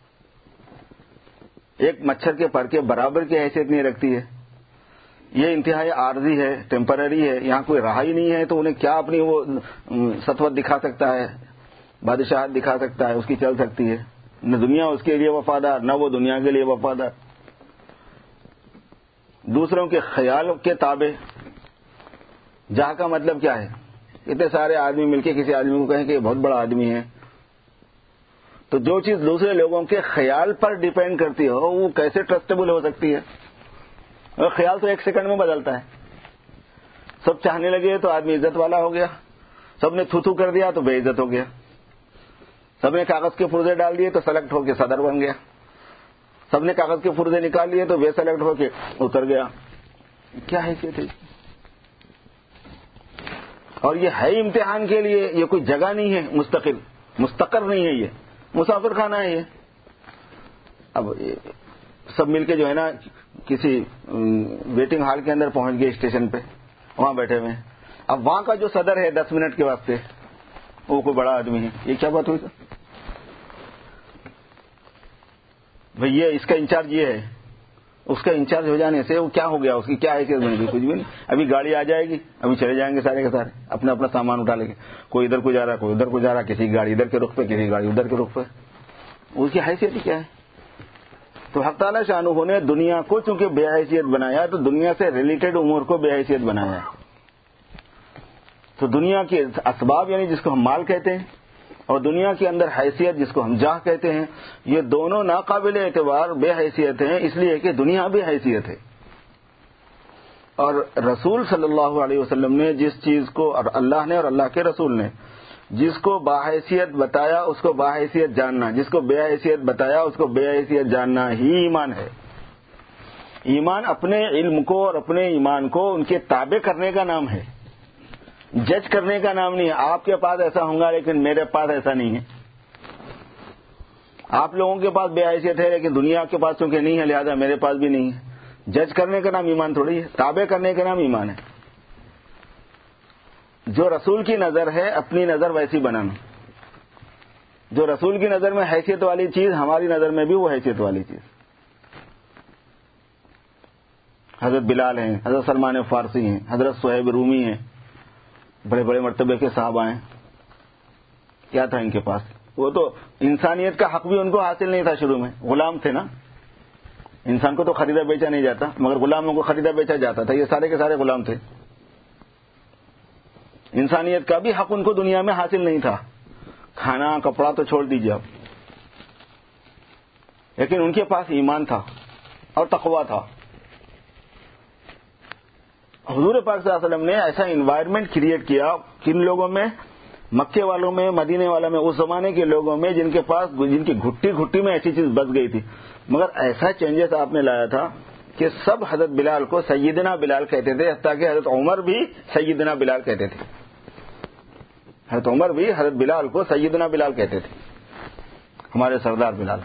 ایک مچھر کے پر کے برابر کی حیثیت نہیں رکھتی ہے. یہ انتہائی عارضی ہے، ٹیمپرری ہے. یہاں کوئی رہا ہی نہیں ہے تو انہیں کیا اپنی وہ سطوت دکھا سکتا ہے، بادشاہت دکھا سکتا ہے، اس کی چل سکتی ہے. نہ دنیا اس کے لیے وفادار، نہ وہ دنیا کے لیے وفادار. دوسروں کے خیال کے تابع. جہاں کا مطلب کیا ہے؟ اتنے سارے آدمی مل کے کسی آدمی کو کہیں کہ یہ بہت بڑا آدمی ہے، تو جو چیز دوسرے لوگوں کے خیال پر ڈیپینڈ کرتی ہو وہ کیسے ٹرسٹیبل ہو سکتی ہے؟ اور خیال تو ایک سیکنڈ میں بدلتا ہے. سب چاہنے لگے تو آدمی عزت والا ہو گیا، سب نے تھو تھو کر دیا تو بے عزت ہو گیا، سب نے کاغذ کے پرزے ڈال دیے تو سلیکٹ ہو کے صدر بن گیا، سب نے کاغذ کے پرزے نکال لیے تو بے سلیکٹ ہو کے اتر گیا. کیا حیثیت ہے؟ اور یہ ہے امتحان کے لیے، یہ کوئی جگہ نہیں ہے مستقل، مستقر نہیں ہے، یہ مسافر خانہ ہے. یہ اب سب مل کے جو ہے نا کسی ویٹنگ ہال کے اندر پہنچ گئے اسٹیشن پہ، وہاں بیٹھے ہوئے ہیں. اب وہاں کا جو صدر ہے دس منٹ کے واسطے وہ کوئی بڑا آدمی ہے. یہ کیا بات ہوئی سر؟ بھئی یہ اس کا انچارج یہ ہے، اس کا انچارج ہو جانے سے وہ کیا ہو گیا، اس کی کیا حیثیت بنے گی؟ کچھ بھی نہیں. ابھی گاڑی آ جائے گی، ابھی چلے جائیں گے سارے کے سارے اپنا اپنا سامان اٹھا لیں گے. کوئی ادھر کو جا رہا، کوئی ادھر کو جا رہا، کسی کی گاڑی ادھر کے رخ پہ، کسی کی گاڑی ادھر کے رخ پہ. اس کی حیثیت ہی کیا ہے؟ تو حق تعالیٰ شانہ نے دنیا کو چونکہ بے حیثیت بنایا تو دنیا سے ریلیٹڈ امور کو بے حیثیت بنایا. تو دنیا کے اسباب یعنی جس کو ہم مال کہتے ہیں اور دنیا کے اندر حیثیت جس کو ہم جاہ کہتے ہیں، یہ دونوں ناقابل اعتبار بے حیثیت ہیں، اس لیے کہ دنیا بے حیثیت ہے. اور رسول صلی اللہ علیہ وسلم نے جس چیز کو، اور اللہ نے اور اللہ کے رسول نے جس کو باحیثیت بتایا اس کو باحیثیت جاننا، جس کو بے حیثیت بتایا اس کو بے حیثیت جاننا ہی ایمان ہے. ایمان اپنے علم کو اور اپنے ایمان کو ان کے تابع کرنے کا نام ہے، جج کرنے کا نام نہیں ہے. آپ کے پاس ایسا ہوں گا لیکن میرے پاس ایسا نہیں ہے. آپ لوگوں کے پاس بے حیثیت ہے لیکن دنیا کے پاس چونکہ نہیں ہے لہذا میرے پاس بھی نہیں ہے. جج کرنے کا نام ایمان تھوڑی ہے، تابع کرنے کا نام ایمان ہے. جو رسول کی نظر ہے اپنی نظر ویسی بنانا، جو رسول کی نظر میں حیثیت والی چیز ہماری نظر میں بھی وہ حیثیت والی چیز. حضرت بلال ہیں، حضرت سلمان فارسی ہیں، حضرت صہیب رومی ہیں، بڑے بڑے مرتبے کے صحابہ ہیں. کیا تھا ان کے پاس؟ وہ تو انسانیت کا حق بھی ان کو حاصل نہیں تھا. شروع میں غلام تھے نا، انسان کو تو خریدا بیچا نہیں جاتا مگر غلاموں کو خریدا بیچا جاتا تھا. یہ سارے کے سارے غلام تھے. انسانیت کا بھی حق ان کو دنیا میں حاصل نہیں تھا. کھانا کپڑا تو چھوڑ دیجیے آپ، لیکن ان کے پاس ایمان تھا اور تقویٰ تھا. حضور پاک صلی اللہ علیہ وسلم نے ایسا انوائرمنٹ کریٹ کیا کن لوگوں میں، مکے والوں میں، مدینے والوں میں، اس زمانے کے لوگوں میں جن کے پاس جن کی گھٹی گھٹی میں ایسی چیز بس گئی تھی. مگر ایسا چینجز آپ نے لایا تھا کہ سب حضرت بلال کو سیدنا بلال کہتے تھے، حتیٰ کہ حضرت عمر بھی سیدنا بلال کہتے تھے. حضرت عمر بھی حضرت بلال کو سیدنا بلال کہتے تھے، ہمارے سردار بلال،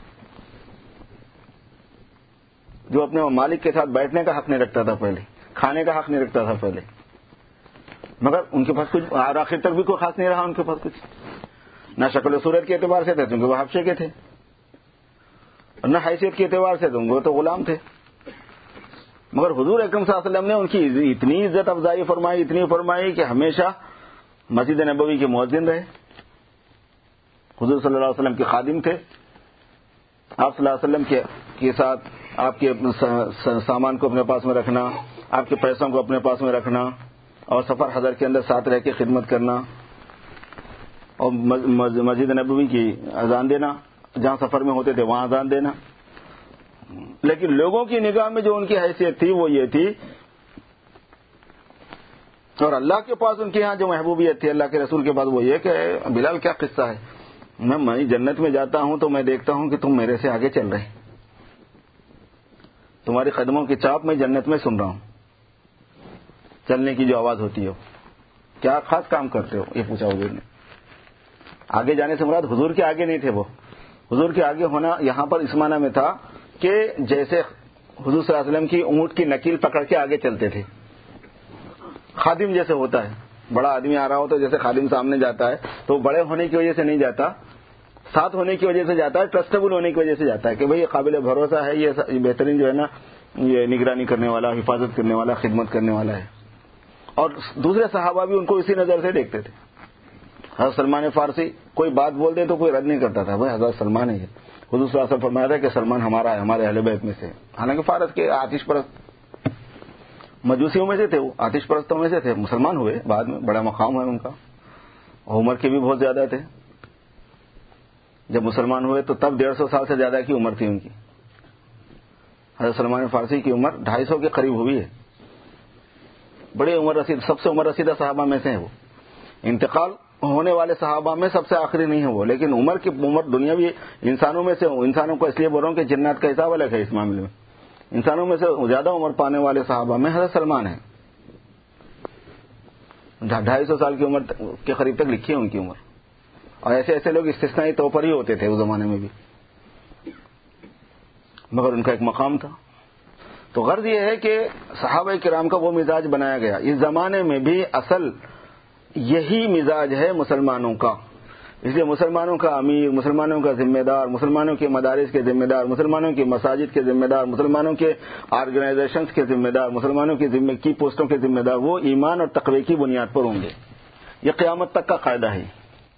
جو اپنے مالک کے ساتھ بیٹھنے کا حق نہیں رکھتا تھا پہلے، کھانے کا حق نہیں رکھتا تھا پہلے. مگر ان کے پاس کچھ، اور آخر تک بھی کوئی خاص نہیں رہا ان کے پاس کچھ، نہ شکل و صورت کے اعتبار سے تھے کیونکہ وہ حبشے کے تھے، اور نہ حیثیت کے اعتبار سے تو وہ تو غلام تھے. مگر حضور اکرم صلی اللہ علیہ وسلم نے ان کی اتنی عزت افزائی فرمائی، اتنی فرمائی کہ ہمیشہ مسجد نبوی کے مؤذن رہے. حضور صلی اللہ علیہ وسلم کے خادم تھے. آپ صلی اللہ علیہ وسلم کے کے ساتھ آپ کے سامان کو اپنے پاس میں رکھنا، آپ کے پیسوں کو اپنے پاس میں رکھنا، اور سفر حضر کے اندر ساتھ رہ کے خدمت کرنا، اور مسجد نبوی کی اذان دینا، جہاں سفر میں ہوتے تھے وہاں اذان دینا. لیکن لوگوں کی نگاہ میں جو ان کی حیثیت تھی وہ یہ تھی، اور اللہ کے پاس ان کے ہاں جو محبوبیت تھی اللہ کے رسول کے پاس وہ یہ کہ بلال کیا قصہ ہے، میں میں جنت میں جاتا ہوں تو میں دیکھتا ہوں کہ تم میرے سے آگے چل رہے، تمہاری قدموں کی چاپ میں جنت میں سن رہا ہوں، چلنے کی جو آواز ہوتی ہے. کیا خاص کام کرتے ہو؟ یہ پوچھا حضور نے. آگے جانے سے مراد حضور کے آگے نہیں تھے، وہ حضور کے آگے ہونا یہاں پر اس معنی میں تھا کہ جیسے حضور صلی اللہ علیہ وسلم کی اونٹ کی نکیل پکڑ کے آگے چلتے تھے، خادم جیسے ہوتا ہے. بڑا آدمی آ رہا ہو تو جیسے خادم سامنے جاتا ہے تو بڑے ہونے کی وجہ سے نہیں جاتا، ساتھ ہونے کی وجہ سے جاتا ہے، ٹرسٹیبل ہونے کی وجہ سے جاتا ہے کہ بھئی یہ قابل بھروسہ ہے، یہ بہترین جو ہے نا یہ نگرانی کرنے والا، حفاظت کرنے والا، خدمت کرنے والا ہے. اور دوسرے صحابہ بھی ان کو اسی نظر سے دیکھتے تھے. حضرت سلمان فارسی کوئی بات بول دے تو کوئی رد نہیں کرتا تھا، بھائی حضرت سلمان ہے یہ. حضور صلی اللہ علیہ وسلم فرمایا تھا کہ سلمان ہمارا ہے، ہمارے اہل بیت میں سے. حالانکہ فارس کے آتش پرست مجوسیوں میں سے تھے، وہ آتش پرستوں میں سے تھے، مسلمان ہوئے بعد میں، بڑا مقام ہے ان کا، عمر کے بھی بہت زیادہ تھے. جب مسلمان ہوئے تو تب ڈیڑھ سو سال سے زیادہ کی عمر تھی ان کی. حضرت سلمان فارسی کی عمر ڈھائی سو کے قریب ہوئی ہے. بڑے عمر رسید، سب سے عمر رسیدہ صحابہ میں سے ہیں وہ. انتقال ہونے والے صحابہ میں سب سے آخری نہیں ہے وہ، لیکن عمر کی عمر دنیاوی انسانوں میں سے، انسانوں کو اس لیے بول رہا ہوں کہ جنات کا حساب الگ ہے اس معاملے میں، انسانوں میں سے زیادہ عمر پانے والے صحابہ میں حضرت سلمان ہیں، ڈھائی سو سال کی عمر کے قریب تک لکھی ہے ان کی عمر، اور ایسے ایسے لوگ استثنائی طور پر ہی ہوتے تھے اس زمانے میں بھی، مگر ان کا ایک مقام تھا۔ تو غرض یہ ہے کہ صحابہ کرام کا وہ مزاج بنایا گیا، اس زمانے میں بھی اصل یہی مزاج ہے مسلمانوں کا، اس لیے مسلمانوں کا امیر، مسلمانوں کا ذمہ دار، مسلمانوں کے مدارس کے ذمہ دار، مسلمانوں کی مساجد کے ذمہ دار، مسلمانوں کے آرگنائزیشنز کے ذمہ دار، مسلمانوں کی ذمہ کی پوسٹوں کے ذمہ دار وہ ایمان اور تقوی کی بنیاد پر ہوں گے۔ یہ قیامت تک کا قاعدہ ہے،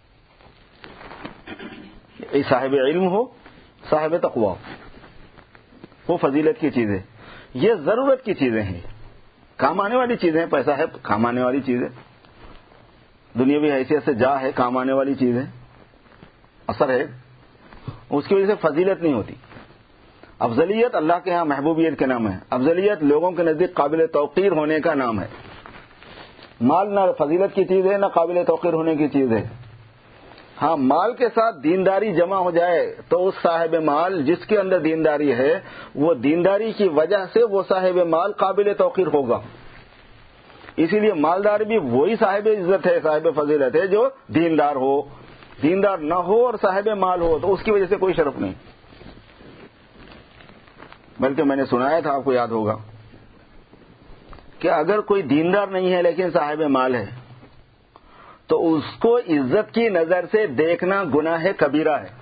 صاحب علم ہو، صاحب تقوی ہو، وہ فضیلت کی چیزیں، یہ ضرورت کی چیزیں ہیں، کام آنے والی چیزیں، پیسہ ہے کام آنے والی چیزیں، دنیاوی حیثیت سے جا ہے کام آنے والی چیزیں، اثر ہے، اس کی وجہ سے فضیلت نہیں ہوتی۔ افضلیت اللہ کے ہاں محبوبیت کے نام ہے، افضلیت لوگوں کے نزدیک قابل توقیر ہونے کا نام ہے۔ مال نہ فضیلت کی چیز ہے نہ قابل توقیر ہونے کی چیز ہے۔ ہاں مال کے ساتھ دینداری جمع ہو جائے تو اس صاحب مال جس کے اندر دینداری ہے وہ دینداری کی وجہ سے وہ صاحب مال قابل توقیر ہوگا۔ اسی لیے مالدار بھی وہی صاحب عزت ہے، صاحب فضیلت ہے جو دیندار ہو، دیندار نہ ہو اور صاحب مال ہو تو اس کی وجہ سے کوئی شرف نہیں۔ بلکہ میں نے سنایا تھا، آپ کو یاد ہوگا، کہ اگر کوئی دیندار نہیں ہے لیکن صاحب مال ہے تو اس کو عزت کی نظر سے دیکھنا گناہ کبیرہ ہے۔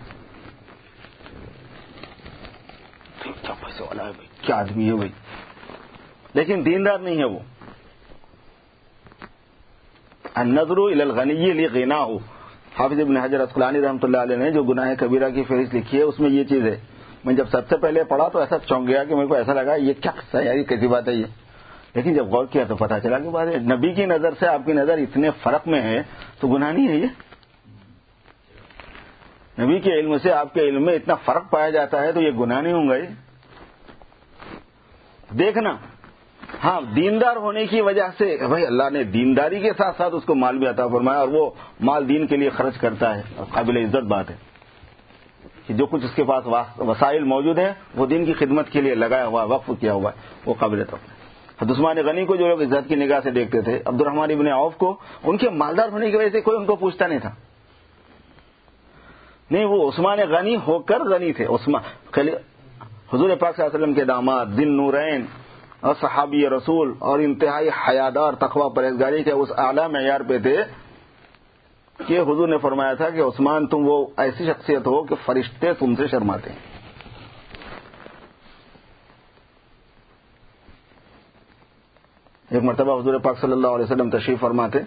کیا پیسے والا ہے بھائی، کیا آدمی ہے بھائی، لیکن دیندار نہیں ہے وہ۔ النظر الی الغنی لغناہ، حافظ ابن حجر عسقلانی رحمۃ اللہ علیہ نے جو گناہ کبیرہ کی فہرست لکھی ہے اس میں یہ چیز ہے۔ میں جب سب سے پہلے پڑھا تو ایسا چونک گیا کہ میرے کو ایسا لگا یہ کیا قصہ ہے یار، یہ کیسی بات ہے یہ، لیکن جب غور کیا تو پتا چلا کہ بات نبی کی نظر سے آپ کی نظر اتنے فرق میں ہے تو گناہ نہیں ہے یہ۔ نبی کے علم سے آپ کے علم میں اتنا فرق پایا جاتا ہے تو یہ گناہ نہیں ہوں گا۔ یہ دیکھنا، ہاں دیندار ہونے کی وجہ سے بھائی اللہ نے دینداری کے ساتھ ساتھ اس کو مال بھی عطا فرمایا اور وہ مال دین کے لیے خرچ کرتا ہے، اور قابل عزت بات ہے کہ جو کچھ اس کے پاس وسائل موجود ہیں وہ دین کی خدمت کے لیے لگایا ہوا، وقف کیا ہوا ہے، وہ قابل توقیر۔ عثمان غنی کو جو لوگ عزت کی نگاہ سے دیکھتے تھے، عبد الرحمن ابن عوف کو ان کے مالدار ہونے کی وجہ سے کوئی ان کو پوچھتا نہیں تھا، نہیں وہ عثمان غنی ہو کر غنی تھے۔ عثمان حضور پاک صلی اللہ علیہ وسلم کے داماد، ذی نورین اور صحابی رسول اور انتہائی حیادار تقوی پرہیزگاری کے اس اعلیٰ معیار پہ تھے کہ حضور نے فرمایا تھا کہ عثمان تم وہ ایسی شخصیت ہو کہ فرشتے تم سے شرماتے ہیں۔ ایک مرتبہ حضور پاک صلی اللہ علیہ وسلم تشریف فرما تھے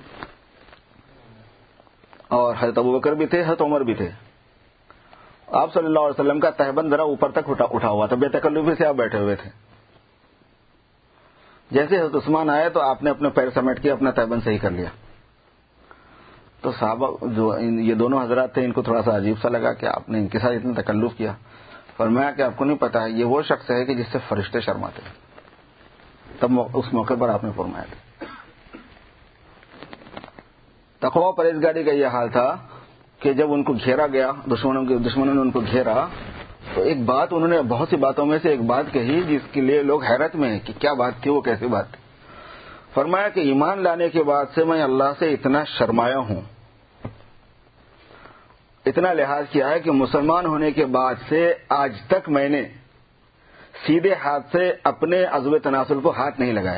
اور حضرت ابوبکر بھی تھے، حضرت عمر بھی تھے۔ آپ صلی اللہ علیہ وسلم کا تہبند ذرا اوپر تک اٹھا ہوا تھا، بے تکلفی سے آپ بیٹھے ہوئے تھے۔ جیسے حضرت عثمان آئے تو آپ نے اپنے پیر سمیٹ کے اپنا تہبند صحیح کر لیا۔ تو صحابہ جو یہ دونوں حضرات تھے ان کو تھوڑا سا عجیب سا لگا کہ آپ نے ان کے ساتھ اتنا تکلف کیا۔ فرمایا کہ آپ کو نہیں پتا ہے یہ وہ شخص ہے کہ جس سے فرشتے شرماتے ہیں۔ تب اس موقع پر آپ نے فرمایا تھا۔ تقوی پرہیزگاری کا یہ حال تھا کہ جب ان کو گھیرا گیا، دشمنوں کے دشمنوں نے ان کو گھیرا تو ایک بات انہوں نے بہت سی باتوں میں سے ایک بات کہی جس کے لیے لوگ حیرت میں ہیں کہ کیا بات تھی، وہ کیسی بات تھی۔ فرمایا کہ ایمان لانے کے بعد سے میں اللہ سے اتنا شرمایا ہوں، اتنا لحاظ کیا ہے کہ مسلمان ہونے کے بعد سے آج تک میں نے سیدھے ہاتھ سے اپنے عضو تناسل کو ہاتھ نہیں لگایا،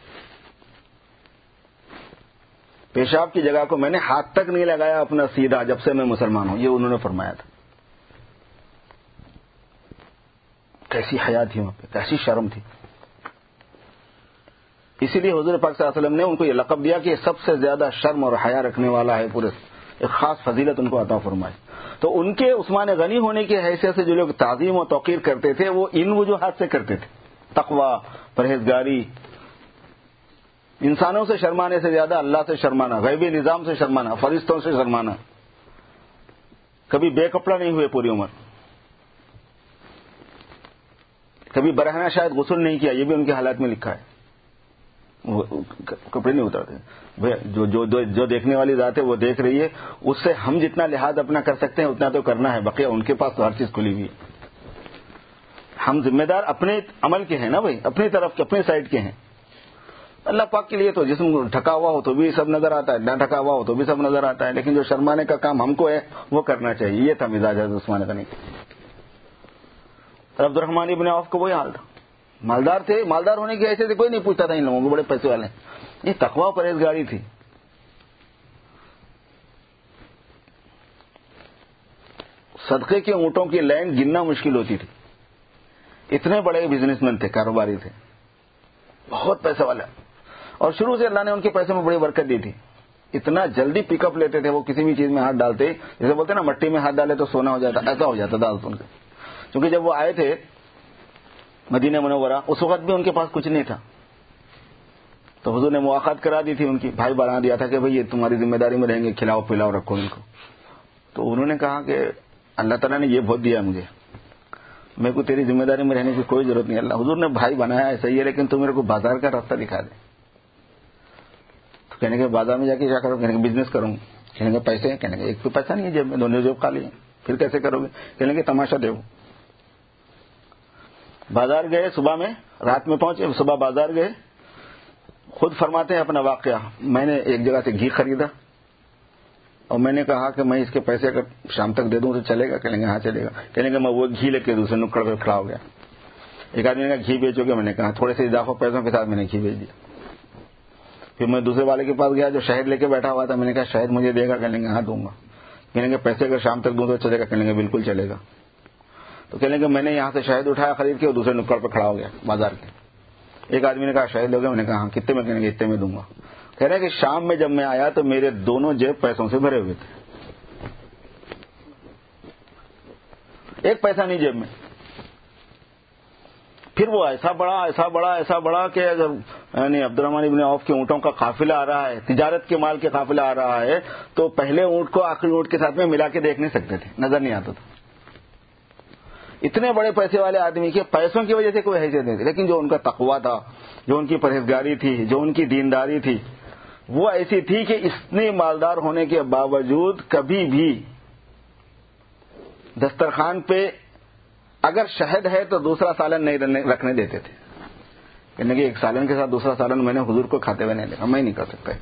پیشاب کی جگہ کو میں نے ہاتھ تک نہیں لگایا اپنا سیدھا، جب سے میں مسلمان ہوں، یہ انہوں نے فرمایا تھا۔ کیسی حیا تھی وہاں پہ، کیسی شرم تھی۔ اسی لیے حضور پاک صلی اللہ علیہ وسلم نے ان کو یہ لقب دیا کہ سب سے زیادہ شرم اور حیا رکھنے والا ہے، پورے ایک خاص فضیلت ان کو عطا فرمائی۔ تو ان کے عثمان غنی ہونے کی حیثیت سے جو لوگ تعظیم و توقیر کرتے تھے وہ ان وجوہات سے کرتے تھے، تقوی، پرہیزگاری، انسانوں سے شرمانے سے زیادہ اللہ سے شرمانا، غیبی نظام سے شرمانا، فرشتوں سے شرمانا، کبھی بے کپڑا نہیں ہوئے پوری عمر، کبھی برہنہ شاید غسل نہیں کیا، یہ بھی ان کے حالات میں لکھا ہے۔ کپڑے نہیں اترتے. جو جو جو دیکھنے والی ذات ہے وہ دیکھ رہی ہے, اس سے ہم جتنا لحاظ اپنا کر سکتے ہیں اتنا تو کرنا ہے, بقیہ ان کے پاس تو ہر چیز کھلی ہوئی ہے. ہم ذمہ دار اپنے عمل کے ہیں نا بھائی, اپنی طرف کے, اپنے سائڈ کے ہیں. اللہ پاک کے لیے تو جسم ڈھکا ہوا ہو تو بھی سب نظر آتا ہے, نہ ڈھکا ہوا ہو تو بھی سب نظر آتا ہے, لیکن جو شرمانے کا کام ہم کو ہے وہ کرنا چاہیے. یہ تھا مزاج حضرت عثمان غنی. عبد الرحمن ابن عوف کو وہی حال تھا. مالدار تھے, مالدار ہونے کی ایسے کوئی نہیں پوچھتا تھا ان لوگوں کو, بڑے پیسے والے. یہ تقویٰ پرہیزگاری تھی. صدقے کے اونٹوں کی لائن گننا مشکل ہوتی تھی. اتنے بڑے بزنس مین تھے, کاروباری تھے, بہت پیسے والے, اور شروع سے اللہ نے ان کے پیسے میں بڑی برکت دی تھی. اتنا جلدی پک اپ لیتے تھے وہ, کسی بھی چیز میں ہاتھ ڈالتے, جیسے بولتے نا مٹی میں ہاتھ ڈالے تو سونا ہو جاتا, ایسا ہو جاتا تھا ان کے. کیونکہ جب وہ آئے تھے مدینہ منورہ, اس وقت بھی ان کے پاس کچھ نہیں تھا, تو حضور نے مواخات کرا دی تھی ان کی, بھائی بنا دیا تھا کہ بھائی یہ تمہاری ذمہ داری میں رہیں گے, کھلاؤ پلاؤ رکھو ان کو. تو انہوں نے کہا کہ اللہ تعالیٰ نے یہ بہت دیا مجھے, میرے کو تیری ذمہ داری میں رہنے کی کوئی ضرورت نہیں. اللہ حضور نے بھائی بنایا ہے صحیح ہے, لیکن تو میرے کو بازار کا راستہ دکھا دے. تو کہنے کے بازار میں جا کے کیا کرو, کہنے کے بزنس کروں. کہنے کے پیسے, کہنے کے ایک تو پیسہ نہیں ہے جیب میں, دونوں جیب خالی ہیں, پھر کیسے کرو گے. کہنے کے تماشا دیکھو. بازار گئے صبح میں, رات میں پہنچے, صبح بازار گئے. خود فرماتے ہیں اپنا واقعہ, میں نے ایک جگہ سے گھی خریدا اور میں نے کہا کہ میں اس کے پیسے اگر شام تک دے دوں تو چلے گا. کہیں گے ہاں چلے گا. کہیں گے میں وہ گھی لے کے دوسرے نکڑ پہ کھڑا ہو گیا. ایک آدمی نے کہا گھی بیچو گے, میں نے کہا تھوڑے سے اضافہ پیسوں کے ساتھ میں نے گھی بیچ دیا. پھر میں دوسرے والے کے پاس گیا جو شہد لے کے بیٹھا ہوا تھا, میں نے کہا شہد مجھے دے گا. کہنے گے ہاں دوں گا. کہنے گے پیسے اگر شام تک دوں تو چلے گا. کہنے گے بالکل چلے گا. تو کہنے گے میں نے یہاں سے شہد اٹھایا خرید کے, اور دوسرے نکڑ پہ کھڑا ہو گیا بازار کے. ایک آدمی نے کہا شہد لو گے, میں نے کہا ہاں کتنے میں, کہنے گے اتنے میں دوں گا. کہہ رہے کہ شام میں جب میں آیا تو میرے دونوں جیب پیسوں سے بھرے ہوئے تھے, ایک پیسہ نہیں جیب میں. پھر وہ ایسا بڑا ایسا بڑا ایسا بڑا کہ اگر یعنی عبد الرحمن ابن عوف کے اونٹوں کا قافلہ آ رہا ہے, تجارت کے مال کے قافلہ آ رہا ہے, تو پہلے اونٹ کو آخری اونٹ کے ساتھ میں ملا کے دیکھ نہیں سکتے تھے, نظر نہیں آتا تھا. اتنے بڑے پیسے والے آدمی کے پیسوں کی وجہ سے کوئی حیثیت نہیں تھی, لیکن جو ان کا تقویٰ تھا, جو ان کی پرہیزگاری تھی, جو ان کی دینداری تھی, وہ ایسی تھی کہ اتنے مالدار ہونے کے باوجود کبھی بھی دسترخوان پہ اگر شہد ہے تو دوسرا سالن نہیں رکھنے دیتے تھے. کہنے کہ ایک سالن کے ساتھ دوسرا سالن میں نے حضور کو کھاتے ہوئے نہیں دیکھا, میں نہیں کر سکتا.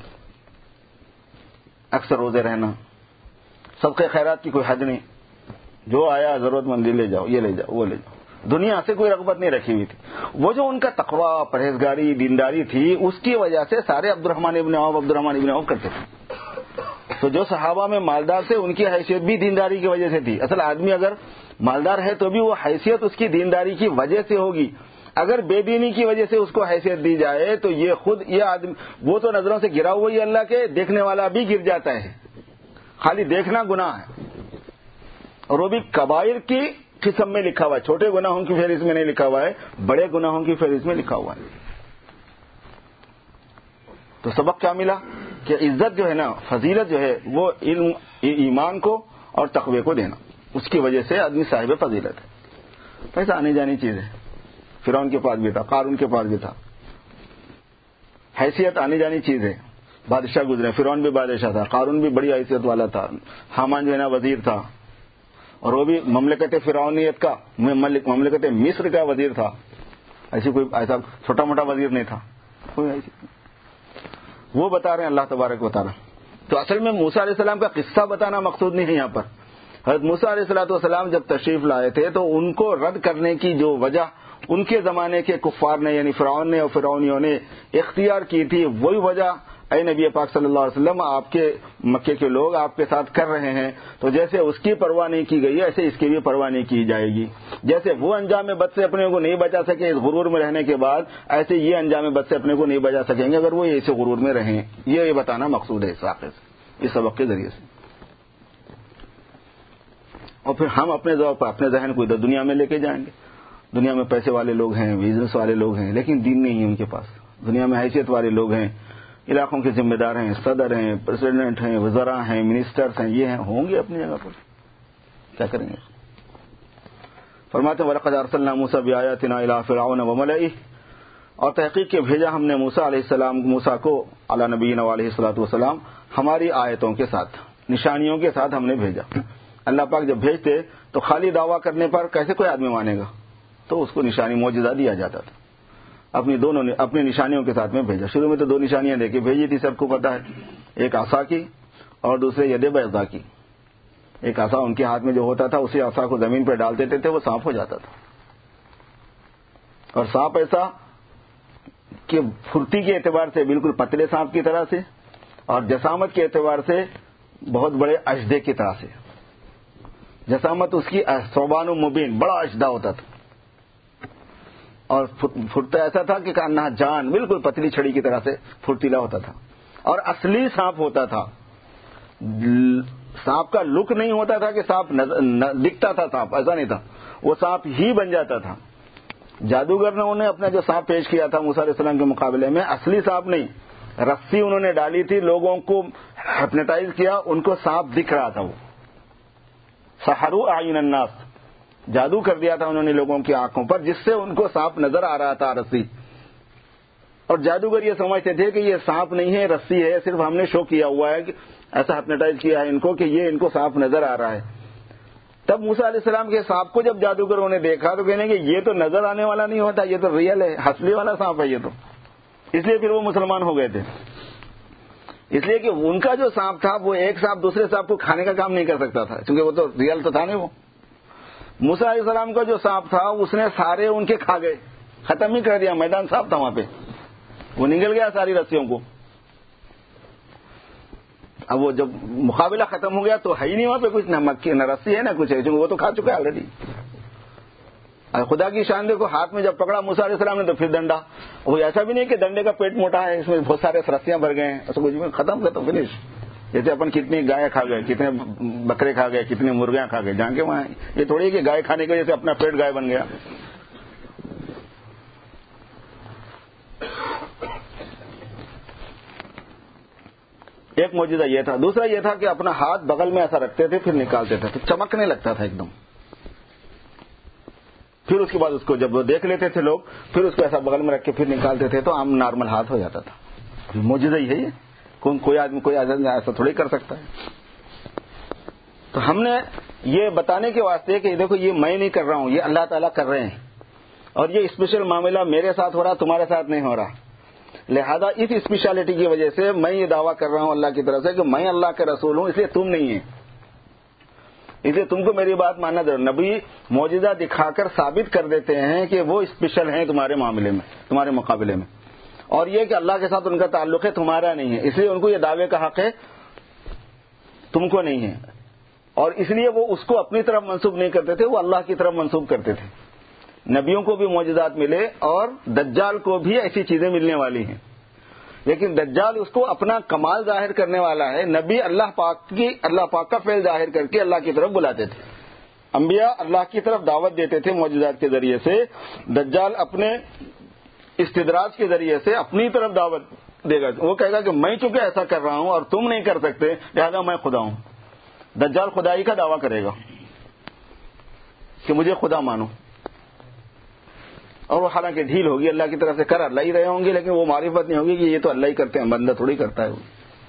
اکثر روزے رہنا, صدقے خیرات کی کوئی حد نہیں, جو آیا ضرورت مند لے جاؤ, یہ لے جاؤ, وہ لے جاؤ. دنیا سے کوئی رغبت نہیں رکھی ہوئی تھی. وہ جو ان کا تقویٰ, پرہیزگاری, دینداری تھی, اس کی وجہ سے سارے عبد الرحمن ابن عوف عبد الرحمن ابن عوف کرتے تھے. تو جو صحابہ میں مالدار تھے ان کی حیثیت بھی دینداری کی وجہ سے تھی. اصل آدمی اگر مالدار ہے تو بھی وہ حیثیت اس کی دینداری کی وجہ سے ہوگی. اگر بے دینی کی وجہ سے اس کو حیثیت دی جائے تو یہ خود یہ آدمی, وہ تو نظروں سے گرا ہوا ہی اللہ کے, دیکھنے والا بھی گر جاتا ہے. خالی دیکھنا گناہ ہے, اور وہ بھی کبائر کی قسم میں لکھا ہوا ہے. چھوٹے گناہوں کی فہرست میں نہیں لکھا ہوا ہے, بڑے گناہوں کی فہرست میں لکھا ہوا ہے. تو سبق کیا ملا کہ عزت جو ہے نا, فضیلت جو ہے وہ علم, ایمان کو اور تقوی کو دینا, اس کی وجہ سے آدمی صاحب فضیلت ہے. پیسہ آنے جانی چیز ہے, فرعون کے پاس بھی تھا, قارون کے پاس بھی تھا. حیثیت آنے جانی چیز ہے. بادشاہ گزرے, فرعون بھی بادشاہ تھا, قارون بھی بڑی حیثیت والا تھا, حامان جو ہے نا وزیر تھا, اور وہ بھی مملکت فرعونیت کا, مملکت مصر کا وزیر تھا. ایسی کوئی ایسا چھوٹا موٹا وزیر نہیں تھا, کوئی حیثیت نہیں. وہ بتا رہے ہیں اللہ تبارک و تعالی. تو اصل میں موسیٰ علیہ السلام کا قصہ بتانا مقصود نہیں ہے یہاں پر. حضرت موسیٰ علیہ الصلوۃ والسلام جب تشریف لائے تھے تو ان کو رد کرنے کی جو وجہ ان کے زمانے کے کفار نے, یعنی فرعون نے اور فرعونیوں نے اختیار کی تھی, وہی وجہ اے نبی پاک صلی اللہ علیہ وسلم آپ کے مکے کے لوگ آپ کے ساتھ کر رہے ہیں. تو جیسے اس کی پرواہ نہیں کی گئی ایسے اس کی بھی پرواہ نہیں کی جائے گی. جیسے وہ انجام بد سے اپنے کو نہیں بچا سکے اس غرور میں رہنے کے بعد, ایسے یہ انجام بد سے اپنے کو نہیں بچا سکیں گے اگر وہ ایسے غرور میں رہیں. یہ بتانا مقصود ہے اس واقعے سے, اس سبق کے ذریعے سے. اور پھر ہم اپنے ذوق پر اپنے ذہن کو ادھر دنیا میں لے کے جائیں گے. دنیا میں پیسے والے لوگ ہیں, بزنس والے لوگ ہیں, لیکن دین نہیں ہے ان کے پاس. دنیا میں حیثیت والے لوگ ہیں, علاقوں کے ذمہ دار ہیں, صدر ہیں, پریزیڈنٹ ہیں, وزراء ہیں, منسٹرز ہیں, یہ ہیں, ہوں گے اپنی جگہ پر, کیا کریں گے. فرماتے ہیں وَلَقَدْ أَرْسَلْنَا مُوسَىٰ بِآيَاتِنَا إِلَىٰ فِرْعَوْنَ وَمَلَئِهِ اور تحقیق کے بھیجا ہم نے موسیٰ علیہ السلام موسیٰ کو علی نبینا علیہ الصلوۃ والسلام ہماری آیتوں کے ساتھ، نشانیوں کے ساتھ ہم نے بھیجا۔ اللہ پاک جب بھیجتے تو خالی دعویٰ کرنے پر کیسے کوئی آدمی مانے گا، تو اس کو نشانی معجزہ دیا جاتا تھا۔ اپنی دونوں اپنی نشانیوں کے ساتھ میں بھیجا۔ شروع میں تو دو نشانیاں دے کے بھیجی تھی، سب کو پتا ہے، ایک عصا کی اور دوسرے ید بیضاء کی۔ ایک عصا ان کے ہاتھ میں جو ہوتا تھا، اسی عصا کو زمین پر ڈال دیتے تھے، وہ سانپ ہو جاتا تھا۔ اور سانپ ایسا کہ پھرتی کے اعتبار سے بالکل پتلے سانپ کی طرح سے، اور جسامت کے اعتبار سے بہت بڑے اژدے کی طرح سے۔ جسامت اس کی ثعبان مبین، بڑا اژدھا ہوتا تھا، اور پھرتا ایسا تھا کہ کانہا جان، بالکل پتلی چھڑی کی طرح سے پھرتیلا ہوتا تھا۔ اور اصلی سانپ ہوتا تھا، سانپ کا لک نہیں ہوتا تھا کہ سانپ دکھتا تھا، سانپ ایسا نہیں تھا، وہ سانپ ہی بن جاتا تھا۔ جادوگر نے انہیں اپنا جو سانپ پیش کیا تھا موسیٰ علیہ السلام کے مقابلے میں، اصلی سانپ نہیں، رسی انہوں نے ڈالی تھی، لوگوں کو ہپنوٹائز کیا، ان کو سانپ دکھ رہا تھا۔ وہ سحروا اعین الناس، جادو کر دیا تھا انہوں نے لوگوں کی آنکھوں پر، جس سے ان کو سانپ نظر آ رہا تھا، رسی۔ اور جادوگر یہ سمجھتے تھے کہ یہ سانپ نہیں ہے، رسی ہے، صرف ہم نے شو کیا ہوا ہے، کہ ایسا ہپنوٹائز کیا ہے ان کو کہ یہ ان کو سانپ نظر آ رہا ہے۔ تب موسیٰ علیہ السلام کے سانپ کو جب جادوگروں نے دیکھا تو کہنے کہ یہ تو نظر آنے والا نہیں ہوتا، یہ تو ریئل ہے، اصلی والا سانپ ہے یہ تو۔ اس لیے پھر وہ مسلمان ہو گئے تھے، اس لیے کہ ان کا جو سانپ تھا وہ ایک سانپ دوسرے سانپ کو کھانے کا کام نہیں کر سکتا تھا، کیونکہ وہ تو ریئل تو تھا نہیں۔ وہ موسیٰ علیہ السلام کا جو سانپ تھا اس نے سارے ان کے کھا گئے، ختم ہی کر دیا، میدان صاف تھا وہاں پہ، وہ نگل گیا ساری رسیوں کو۔ اب وہ جب مقابلہ ختم ہو گیا تو ہے ہی نہیں وہاں پہ کچھ، نہ مکھی نہ رسی ہے نہ کچھ ہے، وہ تو کھا چکا ہے آلریڈی۔ خدا کی شان دیکھو، ہاتھ میں جب پکڑا موسیٰ علیہ السلام نے تو پھر ڈنڈا، وہ ایسا بھی نہیں کہ ڈنڈے کا پیٹ موٹا ہے، اس میں بہت سارے رسیاں بھر گئے ہیں، ایسا کچھ بھی، ختم ختم فنش۔ جیسے اپن کتنی گائے کھا گئے، کتنے بکرے کھا گئے، کتنے مرغیاں کھا گئے، جان کے وہاں یہ تھوڑی کہ گائے کھانے کی وجہ سے اپنا پیٹ گائے بن گیا۔ ایک معجزہ یہ تھا۔ دوسرا یہ تھا کہ اپنا ہاتھ بغل میں ایسا رکھتے تھے، پھر نکالتے تھے تو چمکنے لگتا تھا ایک دم۔ پھر اس کے بعد اس کو جب وہ دیکھ لیتے تھے لوگ، پھر اس کو ایسا بغل میں رکھ کے پھر نکالتے تھے تو عام نارمل ہاتھ ہو جاتا تھا۔ معجزہ ہی ہے یہ، کوئی آدمی کوئی آدمی ایسا تھوڑی کر سکتا ہے۔ تو ہم نے یہ بتانے کے واسطے کہ دیکھو یہ میں نہیں کر رہا ہوں، یہ اللہ تعالیٰ کر رہے ہیں، اور یہ اسپیشل معاملہ میرے ساتھ ہو رہا، تمہارے ساتھ نہیں ہو رہا، لہذا اس اسپیشلٹی کی وجہ سے میں یہ دعویٰ کر رہا ہوں اللہ کی طرف سے کہ میں اللہ کے رسول ہوں، اس لیے تم نہیں ہیں، اس لیے تم کو میری بات ماننا ضرور۔ نبی معجزہ دکھا کر ثابت کر دیتے ہیں کہ وہ اسپیشل ہیں تمہارے معاملے میں، تمہارے مقابلے میں، اور یہ کہ اللہ کے ساتھ ان کا تعلق ہے، تمہارا نہیں ہے، اس لیے ان کو یہ دعوے کا حق ہے، تم کو نہیں ہے، اور اس لیے وہ اس کو اپنی طرف منسوب نہیں کرتے تھے، وہ اللہ کی طرف منسوب کرتے تھے۔ نبیوں کو بھی معجزات ملے اور دجال کو بھی ایسی چیزیں ملنے والی ہیں، لیکن دجال اس کو اپنا کمال ظاہر کرنے والا ہے، نبی اللہ پاک کی اللہ پاک کا فعل ظاہر کر کے اللہ کی طرف بلاتے تھے، انبیاء اللہ کی طرف دعوت دیتے تھے معجزات کے ذریعے سے، دجال اپنے استدراج کے ذریعے سے اپنی طرف دعوت دے گا، وہ کہے گا کہ میں چونکہ ایسا کر رہا ہوں اور تم نہیں کر سکتے لہذا میں خدا ہوں۔ دجال خدائی کا دعویٰ کرے گا کہ مجھے خدا مانو، اور وہ حالانکہ ڈھیل ہوگی، اللہ کی طرف سے کر اللہ ہی رہے ہوں گے، لیکن وہ معرفت نہیں ہوگی کہ یہ تو اللہ ہی کرتے ہیں، بندہ تھوڑی کرتا ہے وہ۔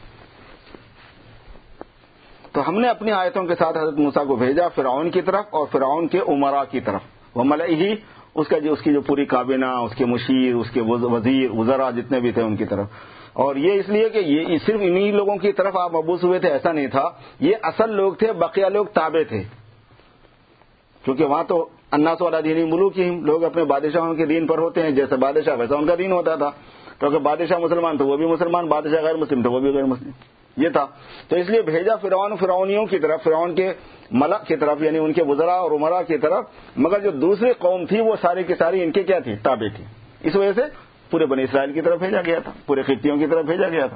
تو ہم نے اپنی آیتوں کے ساتھ حضرت موسیٰ کو بھیجا فرعون کی طرف اور فرعون کے امراء کی طرف، وہ ملئہ، اس کا جو اس کی جو پوری کابینہ، اس کے مشیر، اس کے وزیر وزراء جتنے بھی تھے ان کی طرف، اور یہ اس لیے کہ یہ صرف انہی لوگوں کی طرف آپ مبعوث ہوئے تھے ایسا نہیں تھا، یہ اصل لوگ تھے، بقیہ لوگ تابع تھے، کیونکہ وہاں تو الناس علی دین ملوکہم، لوگ اپنے بادشاہوں کے دین پر ہوتے ہیں، جیسے بادشاہ ویسا ان کا دین ہوتا تھا، کیونکہ بادشاہ مسلمان تو وہ بھی مسلمان، بادشاہ غیر مسلم تو وہ بھی غیر مسلم، یہ تھا۔ تو اس لیے بھیجا فرعون فرعونیوں کی طرف، فرعون کے ملا کی طرف، یعنی ان کے وزراء اور امراء کی طرف، مگر جو دوسری قوم تھی وہ ساری کی ساری ان کے کیا تھی؟ تابع تھی، اس وجہ سے پورے بنی اسرائیل کی طرف بھیجا گیا تھا، پورے خطیوں کی طرف بھیجا گیا تھا۔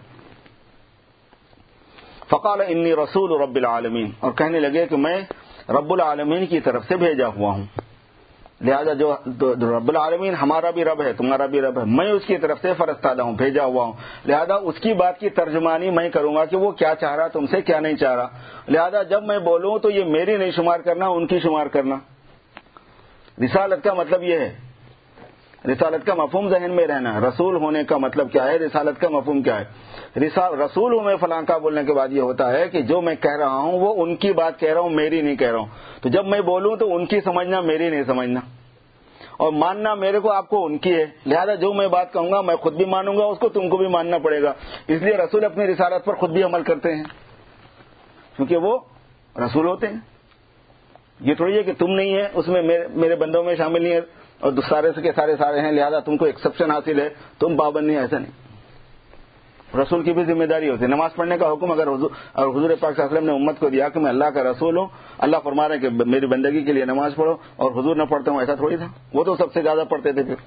فقال انی رسول رب العالمین، اور کہنے لگے کہ میں رب العالمین کی طرف سے بھیجا ہوا ہوں، لہذا جو رب العالمین ہمارا بھی رب ہے، تمہارا بھی رب ہے، میں اس کی طرف سے فرستادہ ہوں، بھیجا ہوا ہوں، لہذا اس کی بات کی ترجمانی میں کروں گا کہ وہ کیا چاہ رہا تم سے، کیا نہیں چاہ رہا، لہذا جب میں بولوں تو یہ میری نہیں شمار کرنا، ان کی شمار کرنا۔ رسالت کا مطلب یہ ہے، رسالت کا مفہوم ذہن میں رہنا ہے. رسول ہونے کا مطلب کیا ہے, رسالت کا مفہوم کیا ہے. رسول ہوں میں فلاں کا بولنے کے بعد یہ ہوتا ہے کہ جو میں کہہ رہا ہوں وہ ان کی بات کہہ رہا ہوں, میری نہیں کہہ رہا ہوں. تو جب میں بولوں تو ان کی سمجھنا, میری نہیں سمجھنا, اور ماننا میرے کو آپ کو ان کی ہے. لہذا جو میں بات کہوں گا میں خود بھی مانوں گا, اس کو تم کو بھی ماننا پڑے گا. اس لیے رسول اپنی رسالت پر خود بھی عمل کرتے ہیں کیونکہ وہ رسول ہوتے ہیں. یہ تھوڑی ہے کہ تم نہیں ہے اس میں, میرے بندوں میں شامل نہیں ہے اور سارے کے سارے سارے ہیں لہذا تم کو ایکسیپشن حاصل ہے, تم پابند نہیں. ایسا نہیں. رسول کی بھی ذمہ داری ہوتی ہے. نماز پڑھنے کا حکم اگر حضور اور حضور پاک صلی اللہ علیہ وسلم نے امت کو دیا کہ میں اللہ کا رسول ہوں, اللہ فرما رہے ہیں کہ میری بندگی کے لیے نماز پڑھو, اور حضور نہ پڑھتے ہوں, ایسا تھوڑی تھا. وہ تو سب سے زیادہ پڑھتے تھے. پھر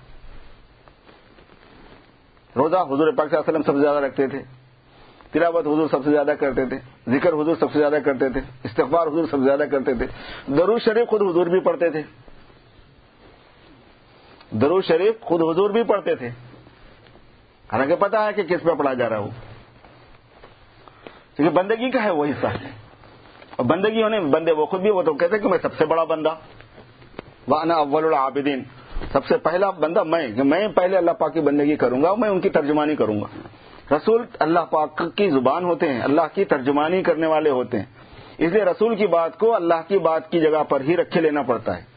روزہ حضور پاک صلی اللہ علیہ وسلم سب سے زیادہ رکھتے تھے, تلاوت حضور سب سے زیادہ کرتے تھے, ذکر حضور سب سے زیادہ کرتے تھے, استغفار حضور سب سے زیادہ کرتے تھے, درود شریف خود حضور بھی پڑھتے تھے. درود شریف خود حضور بھی پڑھتے تھے, حالانکہ پتا ہے کہ کس پہ پڑھا جا رہا ہو, کیونکہ بندگی کا ہے وہ حصہ ہے. اور بندگی ہونے بندے وہ خود بھی, وہ تو کہتے ہیں کہ میں سب سے بڑا بندہ, وانا اول العابدین, سب سے پہلا بندہ میں, کہ میں پہلے اللہ پاک کی بندگی کروں گا, میں ان کی ترجمانی کروں گا. رسول اللہ پاک کی زبان ہوتے ہیں, اللہ کی ترجمانی کرنے والے ہوتے ہیں. اس لیے رسول کی بات کو اللہ کی بات کی جگہ پر ہی رکھے لینا پڑتا ہے.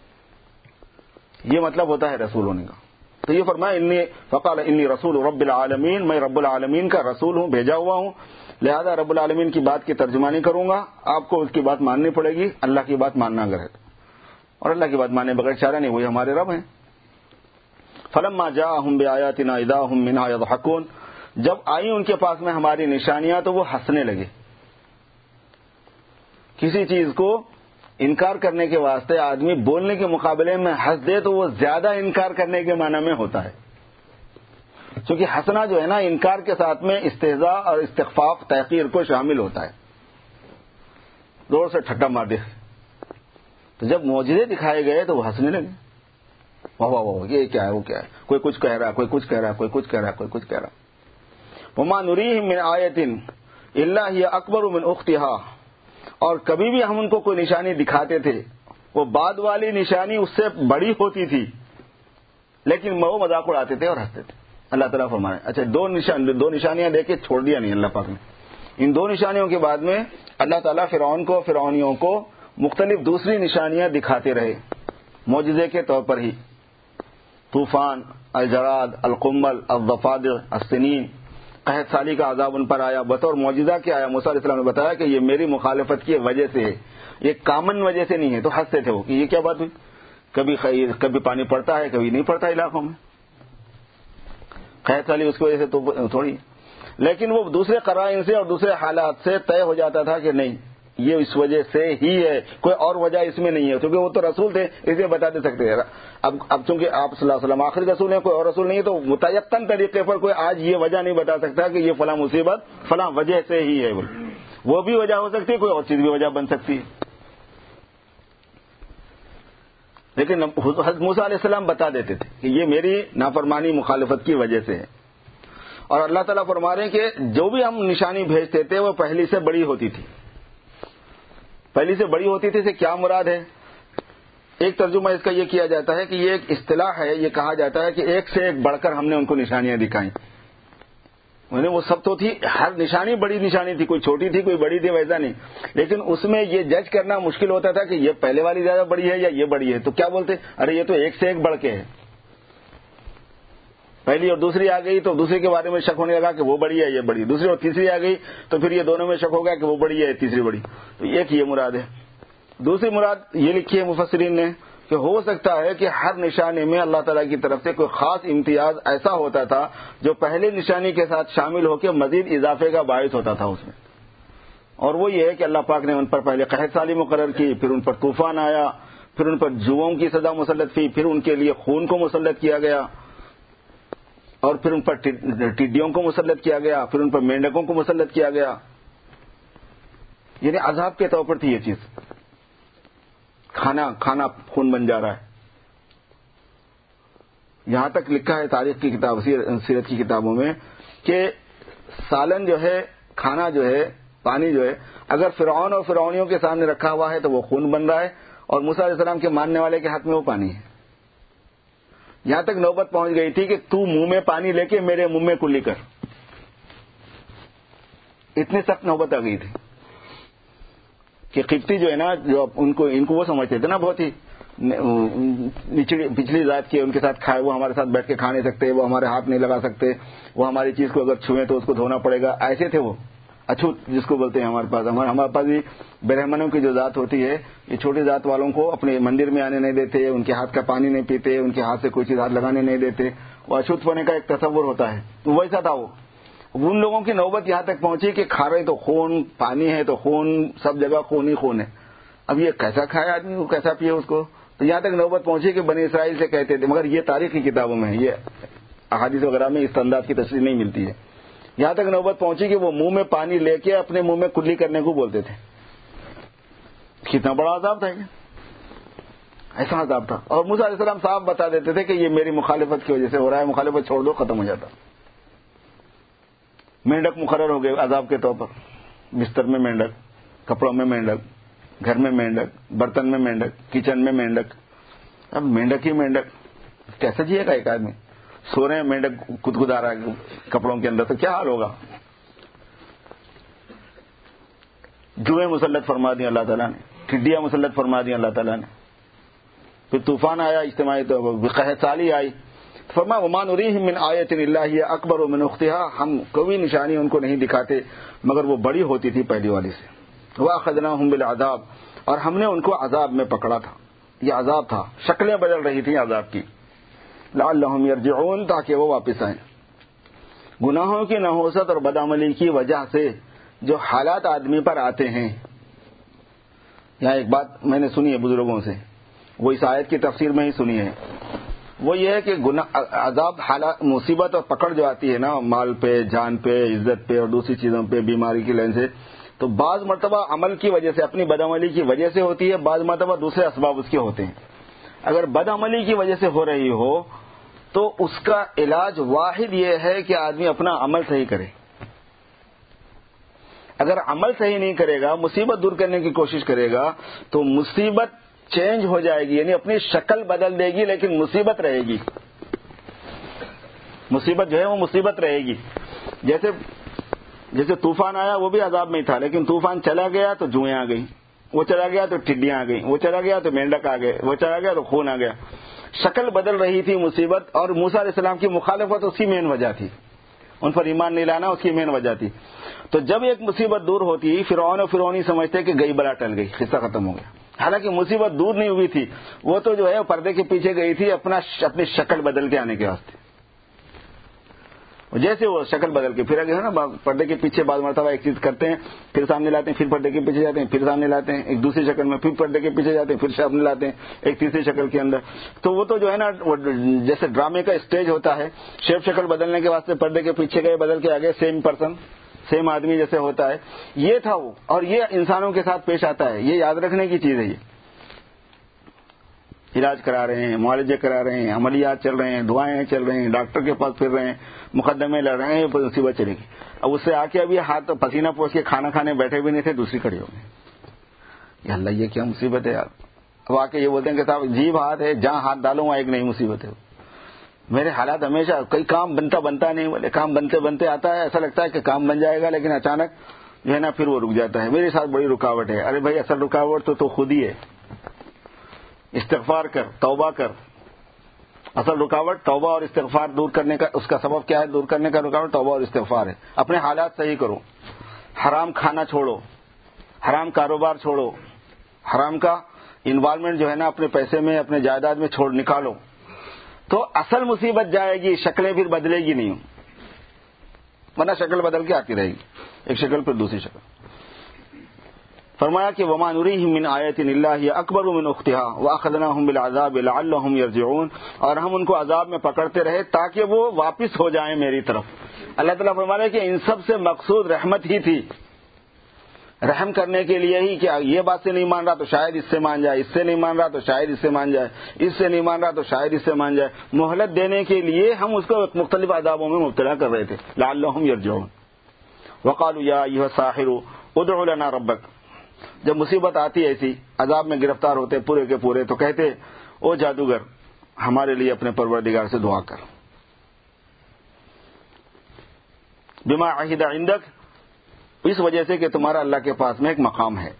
یہ مطلب ہوتا ہے رسول ہونے کا. تو یہ فرمایا انی فقال انی رسول رب العالمین, میں رب العالمین کا رسول ہوں, بھیجا ہوا ہوں, لہذا رب العالمین کی بات کی ترجمانی کروں گا. آپ کو اس کی بات ماننی پڑے گی, اللہ کی بات ماننا اگر ہے, اور اللہ کی بات ماننے بغیر چارہ نہیں, وہی ہمارے رب ہیں. فلما جاءہم بآیاتنا اذا ہم منہا یضحکون, جب آئی ان کے پاس میں ہماری نشانیاں تو وہ ہنسنے لگے. کسی چیز کو انکار کرنے کے واسطے آدمی بولنے کے مقابلے میں ہنس دے تو وہ زیادہ انکار کرنے کے معنی میں ہوتا ہے. کیونکہ ہنسنا جو ہے نا, انکار کے ساتھ میں استہزاء اور استخفاف تحقیر کو شامل ہوتا ہے. زور سے ٹھٹا مار دے. تو جب معجزے دکھائے گئے تو وہ ہنسنے لگے, واہ واہ واہ یہ کیا ہے, وہ کیا ہے, کوئی کچھ کہہ رہا, کوئی کچھ کہہ رہا, کوئی کچھ کہہ رہا, کوئی کچھ کہہ رہا. وما نریہم من آیۃ الا ہی اکبر من اختہا, اور کبھی بھی ہم ان کو کوئی نشانی دکھاتے تھے وہ بعد والی نشانی اس سے بڑی ہوتی تھی, لیکن وہ مذاق اڑاتے تھے اور ہنستے تھے. اللہ تعالیٰ فرمائے اچھا دو نشان دو نشانیاں دے کے چھوڑ دیا نہیں اللہ پاک نے. ان دو نشانیوں کے بعد میں اللہ تعالیٰ فرعون کو فرعونیوں کو مختلف دوسری نشانیاں دکھاتے رہے معجزے کے طور پر ہی. طوفان, الجراد, القمل, الضفادع, السنین, قحط سالی کا عذاب ان پر آیا. بطور معجزہ کیا آیا, موسیٰ علیہ السلام نے بتایا کہ یہ میری مخالفت کی وجہ سے ہے, یہ کامن وجہ سے نہیں ہے. تو ہنستے تھے وہ کہ یہ کیا بات ہوئی, کبھی کبھی پانی پڑتا ہے کبھی نہیں پڑتا علاقوں میں, قحط سالی اس کی وجہ سے تو تھوڑی. لیکن وہ دوسرے قرائن سے اور دوسرے حالات سے طے ہو جاتا تھا کہ نہیں یہ اس وجہ سے ہی ہے, کوئی اور وجہ اس میں نہیں ہے, کیونکہ وہ تو رسول تھے اس لیے بتا دے سکتے ہیں. اب اب چونکہ آپ صلی اللہ علیہ وسلم آخری رسول ہیں, کوئی اور رسول نہیں ہے, تو متیقن طریقے پر کوئی آج یہ وجہ نہیں بتا سکتا کہ یہ فلاں مصیبت فلاں وجہ سے ہی ہے. وہ بھی وجہ ہو سکتی ہے, کوئی اور چیز بھی وجہ بن سکتی ہے. لیکن حضرت موسیٰ علیہ السلام بتا دیتے تھے کہ یہ میری نافرمانی مخالفت کی وجہ سے ہے. اور اللہ تعالیٰ فرما رہے ہیں کہ جو بھی ہم نشانی بھیجتے تھے وہ پہلی سے بڑی ہوتی تھی. پہلی سے بڑی ہوتی تھی سے کیا مراد ہے؟ ایک ترجمہ اس کا یہ کیا جاتا ہے کہ یہ ایک اصطلاح ہے, یہ کہا جاتا ہے کہ ایک سے ایک بڑھ کر ہم نے ان کو نشانیاں دکھائیں. وہ سب تو تھی, ہر نشانی بڑی نشانی تھی, کوئی چھوٹی تھی کوئی بڑی تھی ویسا نہیں. لیکن اس میں یہ جج کرنا مشکل ہوتا تھا کہ یہ پہلے والی زیادہ بڑی ہے یا یہ بڑی ہے. تو کیا بولتے, ارے یہ تو ایک سے ایک بڑھ کے ہے, پہلی اور دوسری آ گئی تو دوسری کے بارے میں شک ہونے لگا کہ وہ بڑی ہے یہ بڑی, دوسری اور تیسری آ گئی تو پھر یہ دونوں میں شک ہو گیا کہ وہ بڑی ہے تیسری بڑی. تو ایک یہ مراد ہے. دوسری مراد یہ لکھی ہے مفسرین نے کہ ہو سکتا ہے کہ ہر نشانی میں اللہ تعالیٰ کی طرف سے کوئی خاص امتیاز ایسا ہوتا تھا جو پہلے نشانی کے ساتھ شامل ہو کے مزید اضافے کا باعث ہوتا تھا اس میں. اور وہ یہ ہے کہ اللہ پاک نے ان پر پہلے قحط سالی مقرر کی, پھر ان پر طوفان آیا, پھر ان پر جوؤں کی سزا مسلط کی, پھر ان کے لیے خون کو مسلط کیا گیا, اور پھر ان پر ٹڈیوں کو مسلط کیا گیا, پھر ان پر مینڈکوں کو مسلط کیا گیا. یعنی عذاب کے طور پر تھی یہ چیز. کھانا کھانا خون بن جا رہا ہے. یہاں تک لکھا ہے تاریخ کی کتاب سیرت کی کتابوں میں کہ سالن جو ہے, کھانا جو ہے, پانی جو ہے, اگر فرعون اور فرعونیوں کے سامنے رکھا ہوا ہے تو وہ خون بن رہا ہے, اور موسیٰ علیہ السلام کے ماننے والے کے ہاتھ میں وہ پانی ہے. یہاں تک نوبت پہنچ گئی تھی کہ تو منہ میں پانی لے کے میرے منہ میں کلی کر. اتنی سخت نوبت آ گئی تھی کہ قبطی جو ہے نا، جو ان کو ان کو وہ سمجھتے تھے نا بہت ہی نچلی پچھلی ذات کی، ان کے ساتھ کھائے، وہ ہمارے ساتھ بیٹھ کے کھا نہیں سکتے، وہ ہمارے ہاتھ نہیں لگا سکتے، وہ ہماری چیز کو اگر چھوئیں تو اس کو دھونا پڑے گا. ایسے تھے وہ اچھوت جس کو بولتے ہیں. ہمارے پاس ہمارے پاس بھی برہمنوں کی جو ذات ہوتی ہے، یہ چھوٹی ذات والوں کو اپنے مندر میں آنے نہیں دیتے، ان کے ہاتھ کا پانی نہیں پیتے، ان کے ہاتھ سے کوئی چیز ہاتھ لگانے نہیں دیتے. وہ اچھوت ہونے کا ایک تصور ہوتا ہے، ویسا تھا وہ. ان لوگوں کی نوبت یہاں تک پہنچی کہ کھا رہے تو خون، پانی ہے تو خون، سب جگہ خون ہی خون ہے. اب یہ کیسا کھائے آدمی، وہ کیسا پیے اس کو؟ تو یہاں تک نوبت پہنچی کہ بنی اسرائیل سے کہتے تھے، مگر یہ تاریخ کی کتابوں میں ہے، یہ احادیث وغیرہ میں اس انداز کی تشریح نہیں ملتی ہے. یہاں تک نوبت پہنچی کہ وہ منہ میں پانی لے کے اپنے منہ میں کلی کرنے کو بولتے تھے. کتنا بڑا عذاب تھا یہ، ایسا عذاب تھا. اور موسیٰ علیہ السلام صاحب بتا دیتے تھے کہ یہ میری مخالفت کی وجہ سے ہو رہا ہے، مخالفت چھوڑ دو، ختم ہو جاتا. مینڈک مقرر ہو گئے عذاب کے طور پر، بستر میں مینڈک، کپڑوں میں مینڈک، گھر میں مینڈک، برتن میں مینڈک، کچن میں مینڈک. اب مینڈک ہی مینڈک کیسے جیے گا ایک آدمی؟ سو رہے ہیں مینڈک کدکدا رہا ہے کپڑوں کے اندر، تو کیا حال ہوگا؟ جوئیں مسلط فرما دی اللہ تعالیٰ نے، ٹڈیاں مسلط فرما دی اللہ تعالیٰ نے. پھر طوفان آیا اجتماعی، تو قحط سالی آئی. فرما وما نریہم من آیۃ الا ہی اکبر من اختہا، ہم کوئی نشانی ان کو نہیں دکھاتے مگر وہ بڑی ہوتی تھی پہلی والی سے. واخذناہم بالعذاب، اور ہم نے ان کو عذاب میں پکڑا تھا. یہ عذاب تھا، شکلیں بدل رہی تھیں عذاب کی. لعلہم یرجعون، تاکہ وہ واپس آئیں. گناہوں کی نحوست اور بدعملی کی وجہ سے جو حالات آدمی پر آتے ہیں، یہاں ایک بات میں نے سنی ہے بزرگوں سے، وہ اس آیت کی تفسیر میں ہی سنی ہے. وہ یہ ہے کہ گناہ عذاب، حالات، مصیبت اور پکڑ جو آتی ہے نا مال پہ، جان پہ، عزت پہ اور دوسری چیزوں پہ، بیماری کی لین سے، تو بعض مرتبہ عمل کی وجہ سے، اپنی بدعملی کی وجہ سے ہوتی ہے، بعض مرتبہ دوسرے اسباب اس کے ہوتے ہیں. اگر بدعملی کی وجہ سے ہو رہی ہو تو اس کا علاج واحد یہ ہے کہ آدمی اپنا عمل صحیح کرے. اگر عمل صحیح نہیں کرے گا، مصیبت دور کرنے کی کوشش کرے گا، تو مصیبت چینج ہو جائے گی، یعنی اپنی شکل بدل دے گی لیکن مصیبت رہے گی. مصیبت جو ہے وہ مصیبت رہے گی. جیسے جیسے طوفان آیا وہ بھی عذاب میں تھا، لیکن طوفان چلا گیا تو جوئیں آ گئیں، وہ چلا گیا تو ٹڈیاں آ گئیں، وہ چلا گیا تو مینڈک آ گئے، وہ چلا گیا تو خون آ گیا. شکل بدل رہی تھی مصیبت، اور موسیٰ علیہ السلام کی مخالفت اس کی مین وجہ تھی، ان پر ایمان نہیں لانا اس کی مین وجہ تھی. تو جب ایک مصیبت دور ہوتی، فرعون و فرعونی سمجھتے کہ گئی بلا ٹل گئی، قصہ ختم ہو گیا. حالانکہ مصیبت دور نہیں ہوئی تھی، وہ تو جو ہے پردے کے پیچھے گئی تھی اپنا اپنی شکل بدل کے آنے کے واسطے. جیسے وہ شکل بدل کے پھر آگے ہے نا، پردے کے پیچھے بعض مرتبہ ایک چیز کرتے ہیں، پھر سامنے لاتے ہیں، پھر پردے کے پیچھے جاتے ہیں، پھر سامنے لاتے ہیں ایک دوسری شکل میں، پھر پردے کے پیچھے جاتے ہیں، پھر سامنے لاتے ہیں ایک تیسری شکل کے اندر. تو وہ تو جو ہے نا جیسے ڈرامے کا اسٹیج ہوتا ہے، شیپ شکل بدلنے کے واسطے پردے کے پیچھے گئے، بدل کے آگے، سیم پرسن، سیم آدمی جیسے ہوتا ہے، یہ تھا وہ. اور یہ انسانوں کے ساتھ پیش آتا ہے، یہ یاد رکھنے کی چیز ہے. یہ علاج کرا رہے ہیں، معالجے کرا رہے ہیں، عملیات چل رہے ہیں، دعائیں چل رہے ہیں، ڈاکٹر کے پاس پھر رہے ہیں، مقدمے لڑ رہے ہیں، مصیبت چلے گی. اب اس سے آ کے ابھی ہاتھ پسینہ پوچھ کے کھانا کھانے بیٹھے بھی نہیں تھے، دوسری کڑی ہو گئی. یا اللہ یہ کیا مصیبت ہے یار. اب آ کے یہ بولتے ہیں کہ صاحب جیب ہاتھ ہے، جہاں ہاتھ ڈالوں وہاں ایک نئی مصیبت ہے. میرے حالات ہمیشہ کئی کام بنتا بنتا نہیں، بولے کام بنتے بنتے آتا ہے، ایسا لگتا ہے کہ کام بن جائے گا، لیکن اچانک جو ہے نا پھر وہ رک جاتا ہے. میرے ساتھ بڑی رکاوٹ ہے. ارے بھائی اصل رکاوٹ تو تو خود ہی ہے. استغفار کر، توبہ کر. اصل رکاوٹ توبہ اور استغفار دور کرنے کا، اس کا سبب کیا ہے دور کرنے کا؟ رکاوٹ توبہ اور استغفار ہے. اپنے حالات صحیح کرو، حرام کھانا چھوڑو، حرام کاروبار چھوڑو، حرام کا انوالومنٹ جو ہے نا اپنے پیسے میں، اپنے جائیداد میں چھوڑ نکالو، تو اصل مصیبت جائے گی. شکلیں پھر بدلے گی نہیں، ورنہ شکل بدل کے آتی رہے گی، ایک شکل پھر دوسری شکل. فرمایا کہ وما نریہم من آیۃ الا ہی اکبر من اختہا واخذناہم بالعذاب لعلہم یرجعون، اور ہم ان کو عذاب میں پکڑتے رہے تاکہ وہ واپس ہو جائیں میری طرف. اللہ تعالیٰ فرمایا کہ ان سب سے مقصود رحمت ہی تھی، رحم کرنے کے لیے ہی کہ یہ بات سے نہیں مان رہا تو شاید اس سے مان جائے، اس سے نہیں مان رہا تو شاید اس سے مان جائے، اس سے نہیں مان رہا تو شاید اس سے مان جائے. مہلت دینے کے لیے ہم اس کو مختلف عذابوں میں مبتلا کر رہے تھے. لعلہم یرجعون. وقالوا یا ایھا الساحر ادع لنا ربک. جب مصیبت آتی ایسی، عذاب میں گرفتار ہوتے پورے کے پورے، تو کہتے او جادوگر ہمارے لیے اپنے پروردگار سے دعا کر. بما عہد عندک، اس وجہ سے کہ تمہارا اللہ کے پاس میں ایک مقام ہے.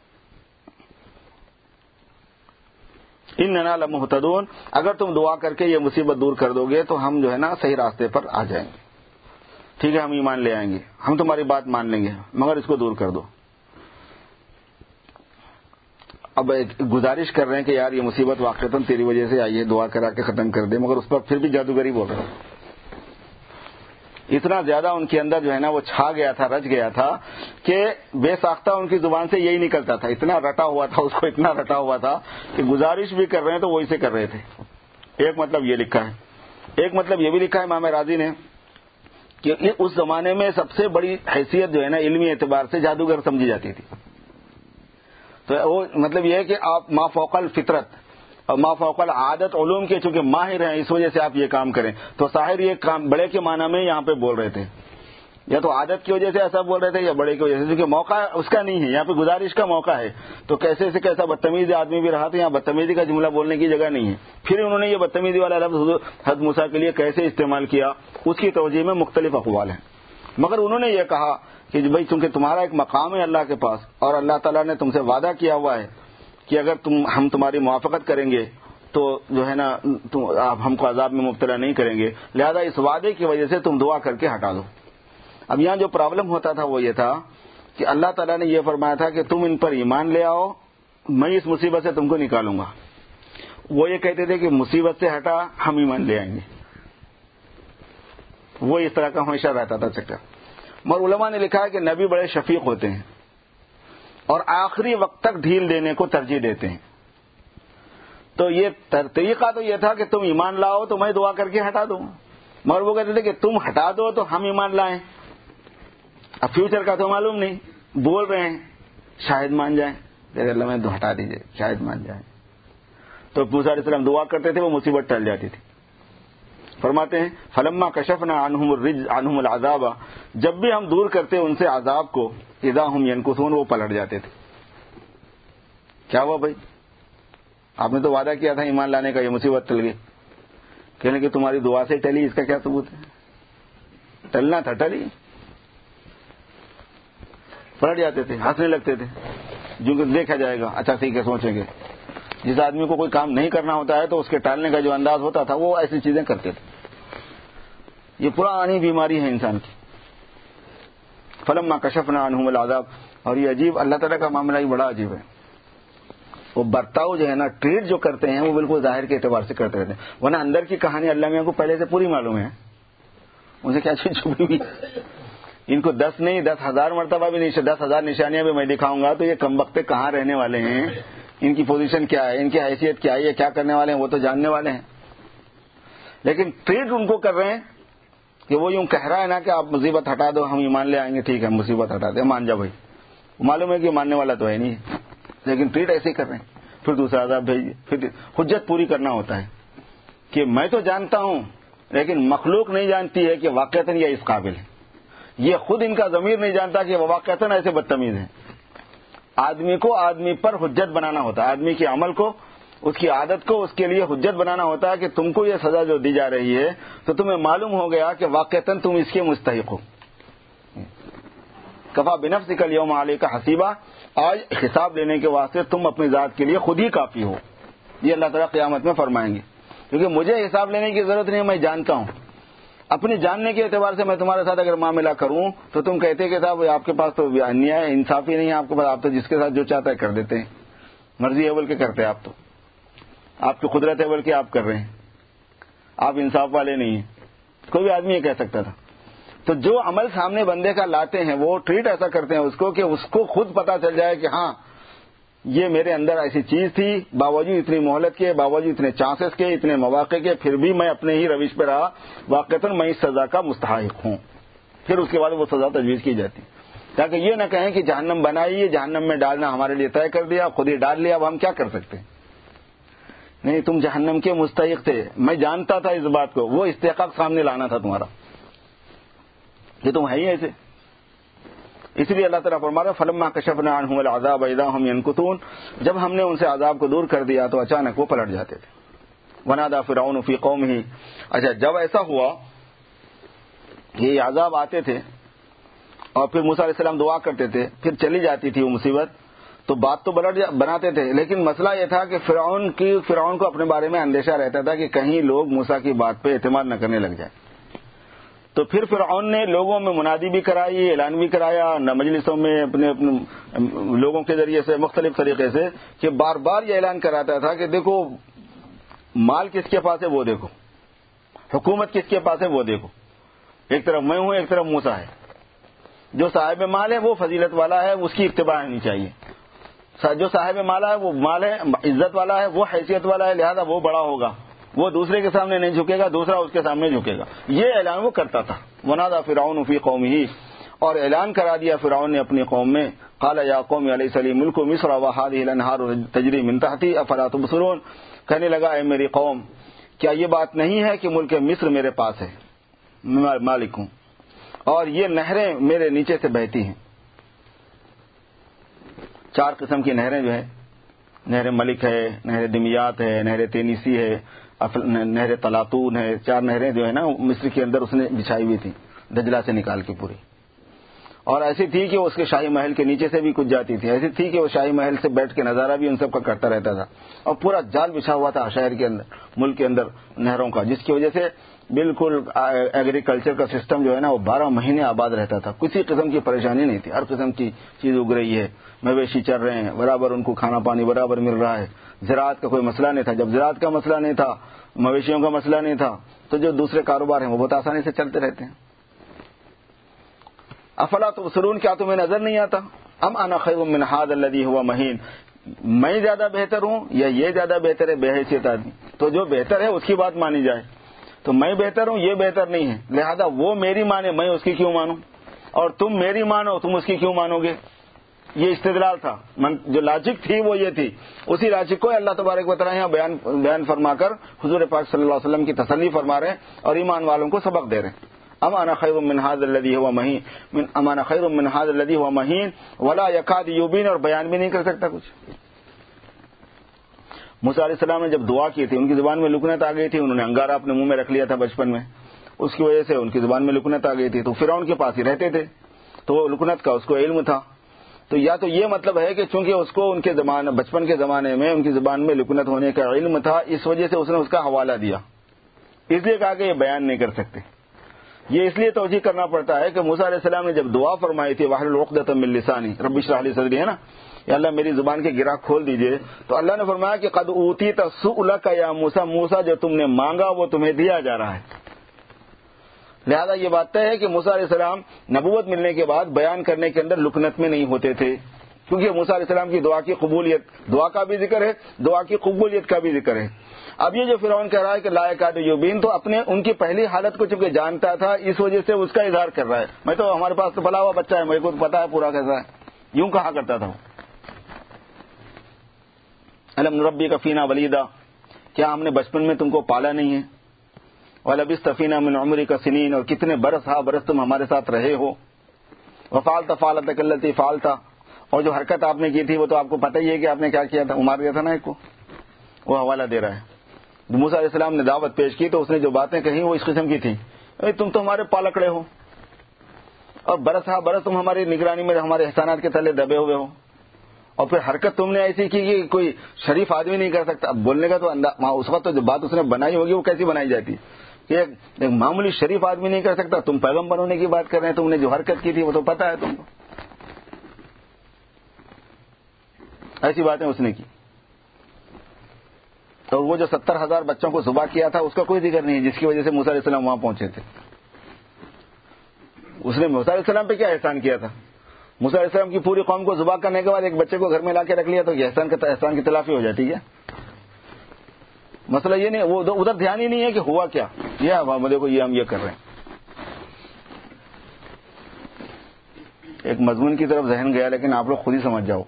اننا لمہتدون، اگر تم دعا کر کے یہ مصیبت دور کر دو گے تو ہم جو ہے نا صحیح راستے پر آ جائیں گے. ٹھیک ہے، ہم ایمان لے آئیں گے، ہم تمہاری بات مان لیں گے، مگر اس کو دور کر دو. اب ایک گزارش کر رہے ہیں کہ یار یہ مصیبت واقعتاً تیری وجہ سے آئی ہے، دعا کرا کے ختم کر دے، مگر اس پر پھر بھی جادوگری بول رہے ہیں. اتنا زیادہ ان کے اندر جو ہے نا وہ چھا گیا تھا، رچ گیا تھا کہ بے ساختہ ان کی زبان سے یہی نکلتا تھا. اتنا رٹا ہوا تھا، اس کو اتنا رٹا ہوا تھا کہ گزارش بھی کر رہے ہیں تو وہی سے کر رہے تھے. ایک مطلب یہ لکھا ہے، ایک مطلب یہ بھی لکھا ہے امام راضی نے کہ اس زمانے میں سب سے بڑی حیثیت جو ہے نا علمی اعتبار سے جادوگر سمجھی جاتی تھی. تو وہ مطلب یہ ہے کہ آپ ما فوق الفطرت اور ما فوق العادت علوم کے چونکہ ماہر ہیں، اس وجہ سے آپ یہ کام کریں. تو ساحر یہ کام بڑے کے معنی میں یہاں پہ بول رہے تھے، یا تو عادت کی وجہ سے ایسا بول رہے تھے یا بڑے کی وجہ سے، کیونکہ موقع اس کا نہیں ہے، یہاں پہ گزارش کا موقع ہے. تو کیسے سے کیسا بدتمیز آدمی بھی رہا، تو یہاں بدتمیزی کا جملہ بولنے کی جگہ نہیں ہے. پھر انہوں نے یہ بدتمیزی والا لفظ حضرت موسیٰ کے لیے کیسے استعمال کیا، اس کی توجیہ میں مختلف اقوال ہیں. مگر انہوں نے یہ کہا کہ بھائی چونکہ تمہارا ایک مقام ہے اللہ کے پاس، اور اللہ تعالیٰ نے تم سے وعدہ کیا ہوا ہے کہ اگر تم ہم تمہاری موافقت کریں گے تو جو ہے نا آپ ہم کو عذاب میں مبتلا نہیں کریں گے، لہذا اس وعدے کی وجہ سے تم دعا کر کے ہٹا دو. اب یہاں جو پرابلم ہوتا تھا وہ یہ تھا کہ اللہ تعالیٰ نے یہ فرمایا تھا کہ تم ان پر ایمان لے آؤ، میں اس مصیبت سے تم کو نکالوں گا. وہ یہ کہتے تھے کہ مصیبت سے ہٹا ہم ایمان لے آئیں گے. وہ اس طرح کا ہمیشہ رہتا تھا چکر. مگر علماء نے لکھا ہے کہ نبی بڑے شفیق ہوتے ہیں اور آخری وقت تک ڈھیل دینے کو ترجیح دیتے ہیں. تو یہ طریقہ تو یہ تھا کہ تم ایمان لاؤ تو میں دعا کر کے ہٹا دوں، مگر وہ کہتے تھے کہ تم ہٹا دو تو ہم ایمان لائیں. اب فیوچر کا تو معلوم نہیں، بول رہے ہیں شاید مان جائیں، اللہ میں ہٹا دیجئے شاید مان جائیں. تو موسیٰ علیہ السلام دعا کرتے تھے، وہ مصیبت ٹل جاتی تھی. فرماتے ہیں فلما کشفنا عنہم الرجز عنہم العذاب، جب بھی ہم دور کرتے ان سے عذاب کو، اذا ہم ینکثون، وہ پلٹ جاتے تھے. کیا ہوا بھائی، آپ نے تو وعدہ کیا تھا ایمان لانے کا، یہ مصیبت ٹل گئی. کہنے کہ تمہاری دعا سے ٹلی، اس کا کیا ثبوت ہے؟ ٹلنا تھا ٹلی. پلٹ جاتے تھے، ہنسنے لگتے تھے، جو کہ دیکھا جائے گا اچھا ٹھیک ہے سوچیں گے. جس آدمی کو کوئی کام نہیں کرنا ہوتا ہے تو اس کے ٹالنے کا جو انداز ہوتا تھا وہ ایسی چیزیں کرتے تھے. یہ پرانی بیماری ہے انسان کی. فلما کشفنا عنہم العذاب. اور یہ عجیب اللہ تعالیٰ کا معاملہ ہی بڑا عجیب ہے. وہ برتاؤ جو ہے نا، ٹریٹ جو کرتے ہیں وہ بالکل ظاہر کے اعتبار سے کرتے رہتے ہیں، ورنہ اندر کی کہانی اللہ میاں کو پہلے سے پوری معلوم ہے. ان سے کیا چیز چھپی ہوئی، ان کو دس نہیں دس ہزار مرتبہ بھی نہیں، دس ہزار نشانیاں بھی میں دکھاؤں گا تو یہ کم وقت کہاں رہنے والے ہیں، ان کی پوزیشن کیا ہے، ان کی حیثیت کیا ہے، یہ کیا کرنے والے ہیں وہ تو جاننے والے ہیں. لیکن ٹریٹ ان کو کر رہے ہیں کہ وہ یوں کہہ رہا ہے نا کہ آپ مصیبت ہٹا دو ہم ایمان لے آئیں گے. ٹھیک ہے مصیبت ہٹا دے، مان جا بھائی. معلوم ہے کہ ماننے والا تو ہے نہیں، لیکن ٹریٹ ایسے ہی کر رہے ہیں. پھر دوسرا عذاب بھیجیے. پھر حجت پوری کرنا ہوتا ہے کہ میں تو جانتا ہوں لیکن مخلوق نہیں جانتی ہے کہ واقعتاً یہ اس قابل ہے. یہ خود ان کا ضمیر نہیں جانتا کہ وہ واقعتاً ایسے بدتمیز ہیں. آدمی کو آدمی پر حجت بنانا ہوتا ہے، آدمی کے عمل کو، اس کی عادت کو اس کے لیے حجت بنانا ہوتا ہے کہ تم کو یہ سزا جو دی جا رہی ہے تو تمہیں معلوم ہو گیا کہ واقعتاً تم اس کے مستحق ہو. کفا بنفسک الیوم علیک حسیبا، آج حساب لینے کے واسطے تم اپنی ذات کے لیے خود ہی کافی ہو. یہ اللہ تعالیٰ قیامت میں فرمائیں گے، کیونکہ مجھے حساب لینے کی ضرورت نہیں ہے، میں جانتا ہوں. اپنے جاننے کے اعتبار سے میں تمہارے ساتھ اگر معاملہ کروں تو تم کہتے کہ صاحب آپ کے پاس تو انیاء انصاف ہی نہیں ہے، آپ کے پاس آپ تو جس کے ساتھ جو چاہتا ہے کر دیتے ہیں، مرضی ہے بول کے کرتے ہیں. آپ تو آپ کی قدرت ہے بول کے آپ کر رہے ہیں، آپ انصاف والے نہیں ہیں. کوئی بھی آدمی یہ کہہ سکتا تھا. تو جو عمل سامنے بندے کا لاتے ہیں وہ ٹریٹ ایسا کرتے ہیں اس کو کہ اس کو خود پتا چل جائے کہ ہاں یہ میرے اندر ایسی چیز تھی، باوجود اتنی مہلت کے، باوجود اتنے چانسز کے، اتنے مواقع کے، پھر بھی میں اپنے ہی روش پہ رہا، واقعتاً میں اس سزا کا مستحق ہوں. پھر اس کے بعد وہ سزا تجویز کی جاتی تاکہ یہ نہ کہیں کہ جہنم بنائی ہے، جہنم میں ڈالنا ہمارے لیے طے کر دیا، خود ہی ڈال لیا، اب ہم کیا کر سکتے ہیں. نہیں، تم جہنم کے مستحق تھے، میں جانتا تھا اس بات کو، وہ استحقاق سامنے لانا تھا تمہارا کہ تم ہے ہی ایسے. اس لیے اللہ تعالیٰ فرما رہا فلما کشفنا عنہم العذاب اذا ہم ینکثون، جب ہم نے ان سے عذاب کو دور کر دیا تو اچانک وہ پلٹ جاتے تھے. ونادى فرعون في قومه. اچھا جب ایسا ہوا کہ یہ عذاب آتے تھے اور پھر موسیٰ علیہ السلام دعا کرتے تھے، پھر چلی جاتی تھی وہ مصیبت، تو بات تو بلٹ بناتے تھے، لیکن مسئلہ یہ تھا کہ فرعون کی فرعون کو اپنے بارے میں اندیشہ رہتا تھا کہ کہیں لوگ موسیٰ کی بات پہ اعتماد نہ کرنے لگ جائیں. تو پھر فرعون نے لوگوں میں منادی بھی کرائی، اعلان بھی کرایا نہ مجلسوں میں اپنے اپنے لوگوں کے ذریعے سے مختلف طریقے سے، کہ بار بار یہ اعلان کراتا تھا کہ دیکھو مال کس کے پاس ہے وہ دیکھو، حکومت کس کے پاس ہے وہ دیکھو، ایک طرف میں ہوں ایک طرف موسیٰ ہے. جو صاحب مال ہے وہ فضیلت والا ہے، اس کی اتباع ہونی چاہیے. جو صاحب مال ہے وہ مال ہے عزت والا ہے، وہ حیثیت والا ہے، لہذا وہ بڑا ہوگا، وہ دوسرے کے سامنے نہیں جھکے گا، دوسرا اس کے سامنے جھکے گا. یہ اعلان وہ کرتا تھا. ونادى فرعون فی قومه، اور اعلان کرا دیا فرعون نے اپنی قوم میں، قال یا قوم الیس لی ملک مصر وهذه الانہار تجری من تحتی افلا تبصرون. کہنے لگا اے میری قوم، کیا یہ بات نہیں ہے کہ ملک مصر میرے پاس ہے، میں مالک ہوں، اور یہ نہریں میرے نیچے سے بہتی ہیں. چار قسم کی نہریں جو ہے، نہر ملک ہے، نہر دمیات ہے، نہر تینیسی ہے، نہر تلاتون ہے. چار نہریں جو ہے نا مصر کے اندر اس نے بچھائی ہوئی تھی دجلہ سے نکال کے پوری، اور ایسی تھی کہ اس کے شاہی محل کے نیچے سے بھی کچھ جاتی تھی، ایسی تھی کہ وہ شاہی محل سے بیٹھ کے نظارہ بھی ان سب کا کرتا رہتا تھا، اور پورا جال بچھا ہوا تھا شہر کے اندر، ملک کے اندر نہروں کا، جس کی وجہ سے بالکل ایگریکلچر کا سسٹم جو ہے نا وہ بارہ مہینے آباد رہتا تھا. کسی قسم کی پریشانی نہیں تھی، ہر قسم کی چیز اگ رہی ہے، مویشی چل رہے ہیں برابر، ان کو کھانا پانی برابر مل رہا ہے. زراعت کا کوئی مسئلہ نہیں تھا. جب زراعت کا مسئلہ نہیں تھا، مویشیوں کا مسئلہ نہیں تھا، تو جو دوسرے کاروبار ہیں وہ بہت آسانی سے چلتے رہتے ہیں. افلا تبصرون، کیا تمہیں نظر نہیں آتا؟ ام انا خیر من ھذا الذی ھو مہین، میں زیادہ بہتر ہوں یا یہ زیادہ بہتر ہے بے حیثیت آدمی؟ تو جو بہتر ہے اس کی بات مانی جائے. تو میں بہتر ہوں یہ بہتر نہیں ہے، لہذا وہ میری مانے میں اس کی کیوں مانوں، اور تم میری مانو تم اس کی کیوں مانو گے؟ یہ استدلال تھا. جو لاجک تھی وہ یہ تھی. اسی لاجک کو اللہ تبارک و تعالیٰ یہاں بیان بیان فرما کر حضور پاک صلی اللہ علیہ وسلم کی تسلی فرما رہے ہیں اور ایمان والوں کو سبق دے رہے ہیں. ام انا خیر من ھذا الذی ھو مہین، ام انا خیر من ھذا الذی ھو مہین ولا یکاد یبین، اور بیان بھی نہیں کر سکتا کچھ. موسیٰ علیہ السلام نے جب دعا کی تھی ان کی زبان میں لکنت آ گئی تھی، انہوں نے انگارہ اپنے منہ میں رکھ لیا تھا بچپن میں، اس کی وجہ سے ان کی زبان میں لکنت آ گئی تھی. تو فرعون کے پاس ہی رہتے تھے تو وہ لکنت کا اس کو علم تھا. تو یا تو یہ مطلب ہے کہ چونکہ اس کو ان کے زمانے بچپن کے زمانے میں ان کی زبان میں لکنت ہونے کا علم تھا، اس وجہ سے اس نے اس کا حوالہ دیا، اس لیے کہا کہ یہ بیان نہیں کر سکتے. یہ اس لیے توجیہ کرنا پڑتا ہے کہ موسیٰ علیہ السلام نے جب دعا فرمائی تھی واحلل عقدۃ من لسانی رب اشرح لی صدری، ہے نا، یا اللہ میری زبان کے گرا کھول دیجئے، تو اللہ نے فرمایا کہ قد اوتیت سؤلک یا موسیٰ، موسیٰ جو تم نے مانگا وہ تمہیں دیا جا رہا ہے. لہذا یہ بات طے ہے کہ موسیٰ علیہ السلام نبوت ملنے کے بعد بیان کرنے کے اندر لکنت میں نہیں ہوتے تھے، کیونکہ موسیٰ علیہ السلام کی دعا کی قبولیت، دعا کا بھی ذکر ہے، دعا کی قبولیت کا بھی ذکر ہے. اب یہ جو فرعون کہہ رہا ہے کہ لا یکاد یبین، تو اپنے ان کی پہلی حالت کو چونکہ جانتا تھا اس وجہ سے اس کا اظہار کر رہا ہے. میں تو ہمارے پاس تو پلا ہوا بچہ ہے، میرے کو پتا ہے پورا کیسا ہے، یوں کہا کرتا تھا. الم نربک فینا ولیدا، کیا ہم نے بچپن میں تم کو پالا نہیں ہے؟ وَلَبِثْتَ فِينَا مِنْ عُمْرِكَ سِنِينَ، اور کتنے برس ہا برس تم ہمارے ساتھ رہے ہو. وَفَعَلْتَ فَعْلَتَكَ الَّتِي فَعَلْتَ، اور جو حرکت آپ نے کی تھی وہ تو آپ کو پتہ ہی ہے کہ آپ نے کیا کیا تھا، مار دیا تھا نا ایک کو. وہ حوالہ دے رہا ہے. موسیٰ علیہ السلام نے دعوت پیش کی تو اس نے جو باتیں کہیں وہ اس قسم کی تھیں، تم تو ہمارے پالکڑے ہو اور برس ہا برس تم ہماری نگرانی میں ہمارے احسانات کے تلے دبے ہوئے ہو، اور پھر حرکت تم نے ایسی کی کہ کوئی شریف آدمی نہیں کر سکتا. اب بولنے کا تو اس وقت تو جو بات اس نے بنائی ہوگی وہ کیسی بنائی جاتی کہ ایک معمولی شریف آدمی نہیں کر سکتا، تم پیغمبر ہونے کی بات کر رہے ہیں، تم نے جو حرکت کی تھی وہ تو پتہ ہے تم کو. ایسی باتیں اس نے کی. اور وہ جو ستر ہزار بچوں کو ذبح کیا تھا اس کا کوئی ذکر نہیں ہے، جس کی وجہ سے موسیٰ علیہ السلام وہاں پہنچے تھے. اس نے موسیٰ علیہ السلام پہ کیا احسان کیا تھا؟ موسیٰ علیہ السلام کی پوری قوم کو ذبح کرنے کے بعد ایک بچے کو گھر میں لا کے رکھ لیا تو یہ احسان کا احسان کی تلافی ہو جاتی ہے. مسئلہ یہ نہیں، وہ ادھر دھیان ہی نہیں ہے کہ ہوا کیا، یہ دیکھو یہ ہم یہ کر رہے ہیں. ایک مضمون کی طرف ذہن گیا لیکن آپ لوگ خود ہی سمجھ جاؤ.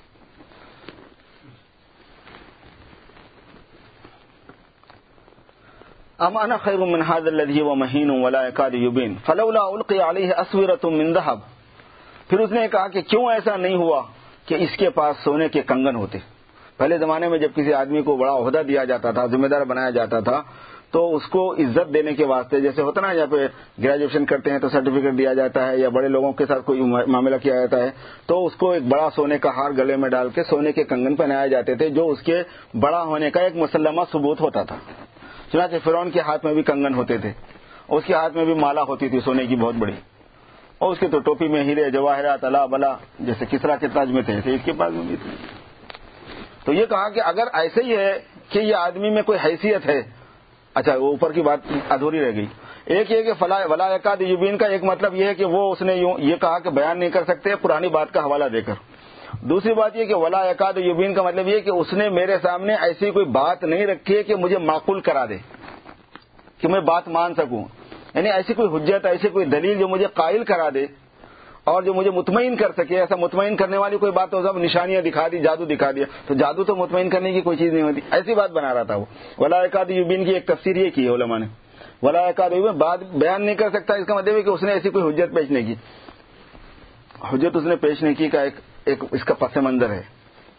ام انا خیر من ھذا الذی ھو مہین ولا یکاد یبین فلولا القی علیہ اسورۃ من ذھب، پھر اس نے کہا کہ کیوں ایسا نہیں ہوا کہ اس کے پاس سونے کے کنگن ہوتے. پہلے زمانے میں جب کسی آدمی کو بڑا عہدہ دیا جاتا تھا، ذمہ دار بنایا جاتا تھا، تو اس کو عزت دینے کے واسطے، جیسے ہوتا نا یہاں پہ گریجویشن کرتے ہیں تو سرٹیفکیٹ دیا جاتا ہے، یا بڑے لوگوں کے ساتھ کوئی معاملہ کیا جاتا ہے، تو اس کو ایک بڑا سونے کا ہار گلے میں ڈال کے سونے کے کنگن پہنائے جاتے تھے، جو اس کے بڑا ہونے کا ایک مسلمہ ثبوت ہوتا تھا۔ چنانچہ فرعون کے ہاتھ میں بھی کنگن ہوتے تھے، اس کے ہاتھ میں بھی مالا ہوتی تھی سونے کی بہت بڑی، اور اس کے تو ٹوپی میں ہیرے جواہرات الا بلا جیسے کسرا کے تاج میں تھے، اس کے پاس بھی تھے۔ تو یہ کہا کہ اگر ایسے ہی ہے کہ یہ آدمی میں کوئی حیثیت ہے، اچھا وہ اوپر کی بات ادھوری رہ گئی۔ ایک یہ کہ فلا ولا یکاد یبین کا ایک مطلب یہ ہے کہ وہ اس نے یہ کہا کہ بیان نہیں کر سکتے پرانی بات کا حوالہ دے کر۔ دوسری بات یہ کہ ولا یکاد یبین کا مطلب یہ کہ اس نے میرے سامنے ایسی کوئی بات نہیں رکھی ہے کہ مجھے معقول کرا دے، کہ میں بات مان سکوں، یعنی ایسی کوئی حجت، ایسی کوئی دلیل جو مجھے قائل کرا دے اور جو مجھے مطمئن کر سکے۔ ایسا مطمئن کرنے والی کوئی بات تو سب نشانیاں دکھا دی، جادو دکھا دیا، تو جادو تو مطمئن کرنے کی کوئی چیز نہیں ہوتی، ایسی بات بنا رہا تھا وہ۔ ولا یکاد یبین کی ایک تفسیر یہ کی ہے علماء نے، ولا یکاد یبین بات بیان نہیں کر سکتا، اس کا مطلب ہے کہ اس نے ایسی کوئی حجت پیش نہیں کی، حجت اس نے پیش نہیں کی کا ایک, ایک اس کا پس منظر ہے۔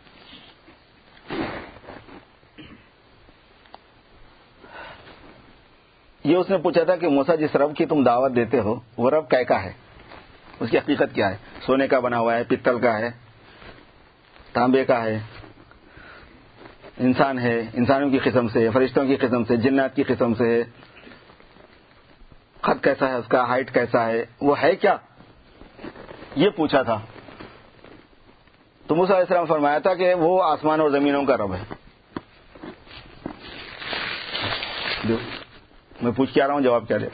یہ اس نے پوچھا تھا کہ موسیٰ جس رب کی تم دعوت دیتے ہو وہ رب کیا کا ہے، اس کی حقیقت کیا ہے؟ سونے کا بنا ہوا ہے، پتل کا ہے، تانبے کا ہے، انسان ہے، انسانوں کی قسم سے، فرشتوں کی قسم سے، جنات کی قسم سے ہے، قد کیسا ہے اس کا، ہائٹ کیسا ہے، وہ ہے کیا، یہ پوچھا تھا۔ تو موسیٰ علیہ السلام فرمایا تھا کہ وہ آسمان اور زمینوں کا رب ہے۔ میں پوچھ کے آ رہا ہوں، جواب کیا دے۔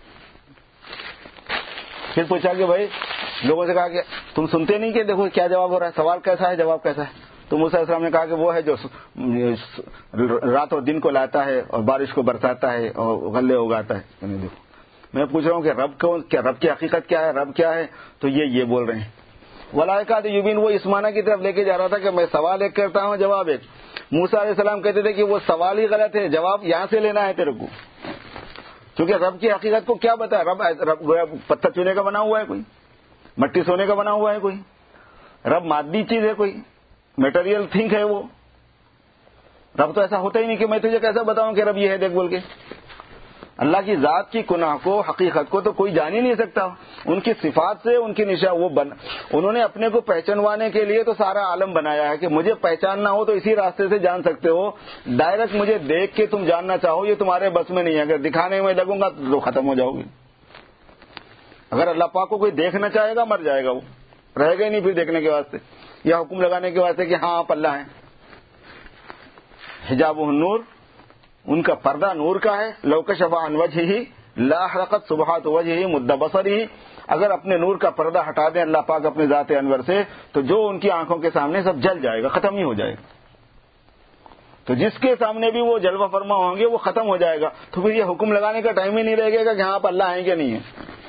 پھر پوچھا کہ بھائی لوگوں سے کہا کہ تم سنتے نہیں کہ دیکھو کیا جواب ہو رہا ہے، سوال کیسا ہے، جواب کیسا ہے؟ تو موسیٰ علیہ السلام نے کہا کہ وہ ہے جو رات اور دن کو لاتا ہے اور بارش کو برساتا ہے اور غلے اگاتا ہے۔ دیکھو میں پوچھ رہا ہوں کہ رب کو کیا، رب کی حقیقت کیا ہے، رب کیا ہے؟ تو یہ یہ بول رہے ہیں۔ ولا یکاد یبین وہ اس معنی کی طرف لے کے جا رہا تھا کہ میں سوال ایک کرتا ہوں، جواب ایک۔ موسیٰ علیہ السلام کہتے تھے کہ وہ سوال ہی غلط ہے، جواب یہاں سے لینا ہے تیرے کو، کیونکہ رب کی حقیقت کو کیا بتا؟ رب رب پتھر چونے کا بنا ہوا ہے، کوئی مٹی سونے کا بنا ہوا ہے، کوئی رب مادی چیز ہے، کوئی میٹیریل تھنک ہے وہ۔ رب تو ایسا ہوتا ہی نہیں کہ میں تجھے کیسا بتاؤں کہ رب یہ ہے دیکھ بول کے۔ اللہ کی ذات کی کنہ کو، حقیقت کو تو کوئی جان ہی نہیں سکتا، ان کی صفات سے، ان کی نشان وہ بن انہوں نے اپنے کو پہچانوانے کے لیے تو سارا عالم بنایا ہے کہ مجھے پہچاننا ہو تو اسی راستے سے جان سکتے ہو، ڈائریکٹ مجھے دیکھ کے تم جاننا چاہو یہ تمہارے بس میں نہیں ہے، اگر دکھانے میں لگوں گا تو ختم ہو جاؤ گے۔ اگر اللہ پاک کو کوئی دیکھنا چاہے گا مر جائے گا، وہ رہے گا ہی نہیں پھر دیکھنے کے واسطے یا حکم لگانے کے واسطے کہ ہاں آپ اللہ ہیں۔ حجابہ النور، ان کا پردہ نور کا ہے، لو کشف عن وجہہ لاحرقت سبحات وجہہ مد بصرہ، اگر اپنے نور کا پردہ ہٹا دیں اللہ پاک اپنے ذات انور سے تو جو ان کی آنکھوں کے سامنے سب جل جائے گا، ختم ہی ہو جائے گا۔ تو جس کے سامنے بھی وہ جلوہ فرما ہوں گے وہ ختم ہو جائے گا، تو پھر یہ حکم لگانے کا ٹائم ہی نہیں رہے گا کہ ہاں آپ اللہ ہیں کہ نہیں ہیں۔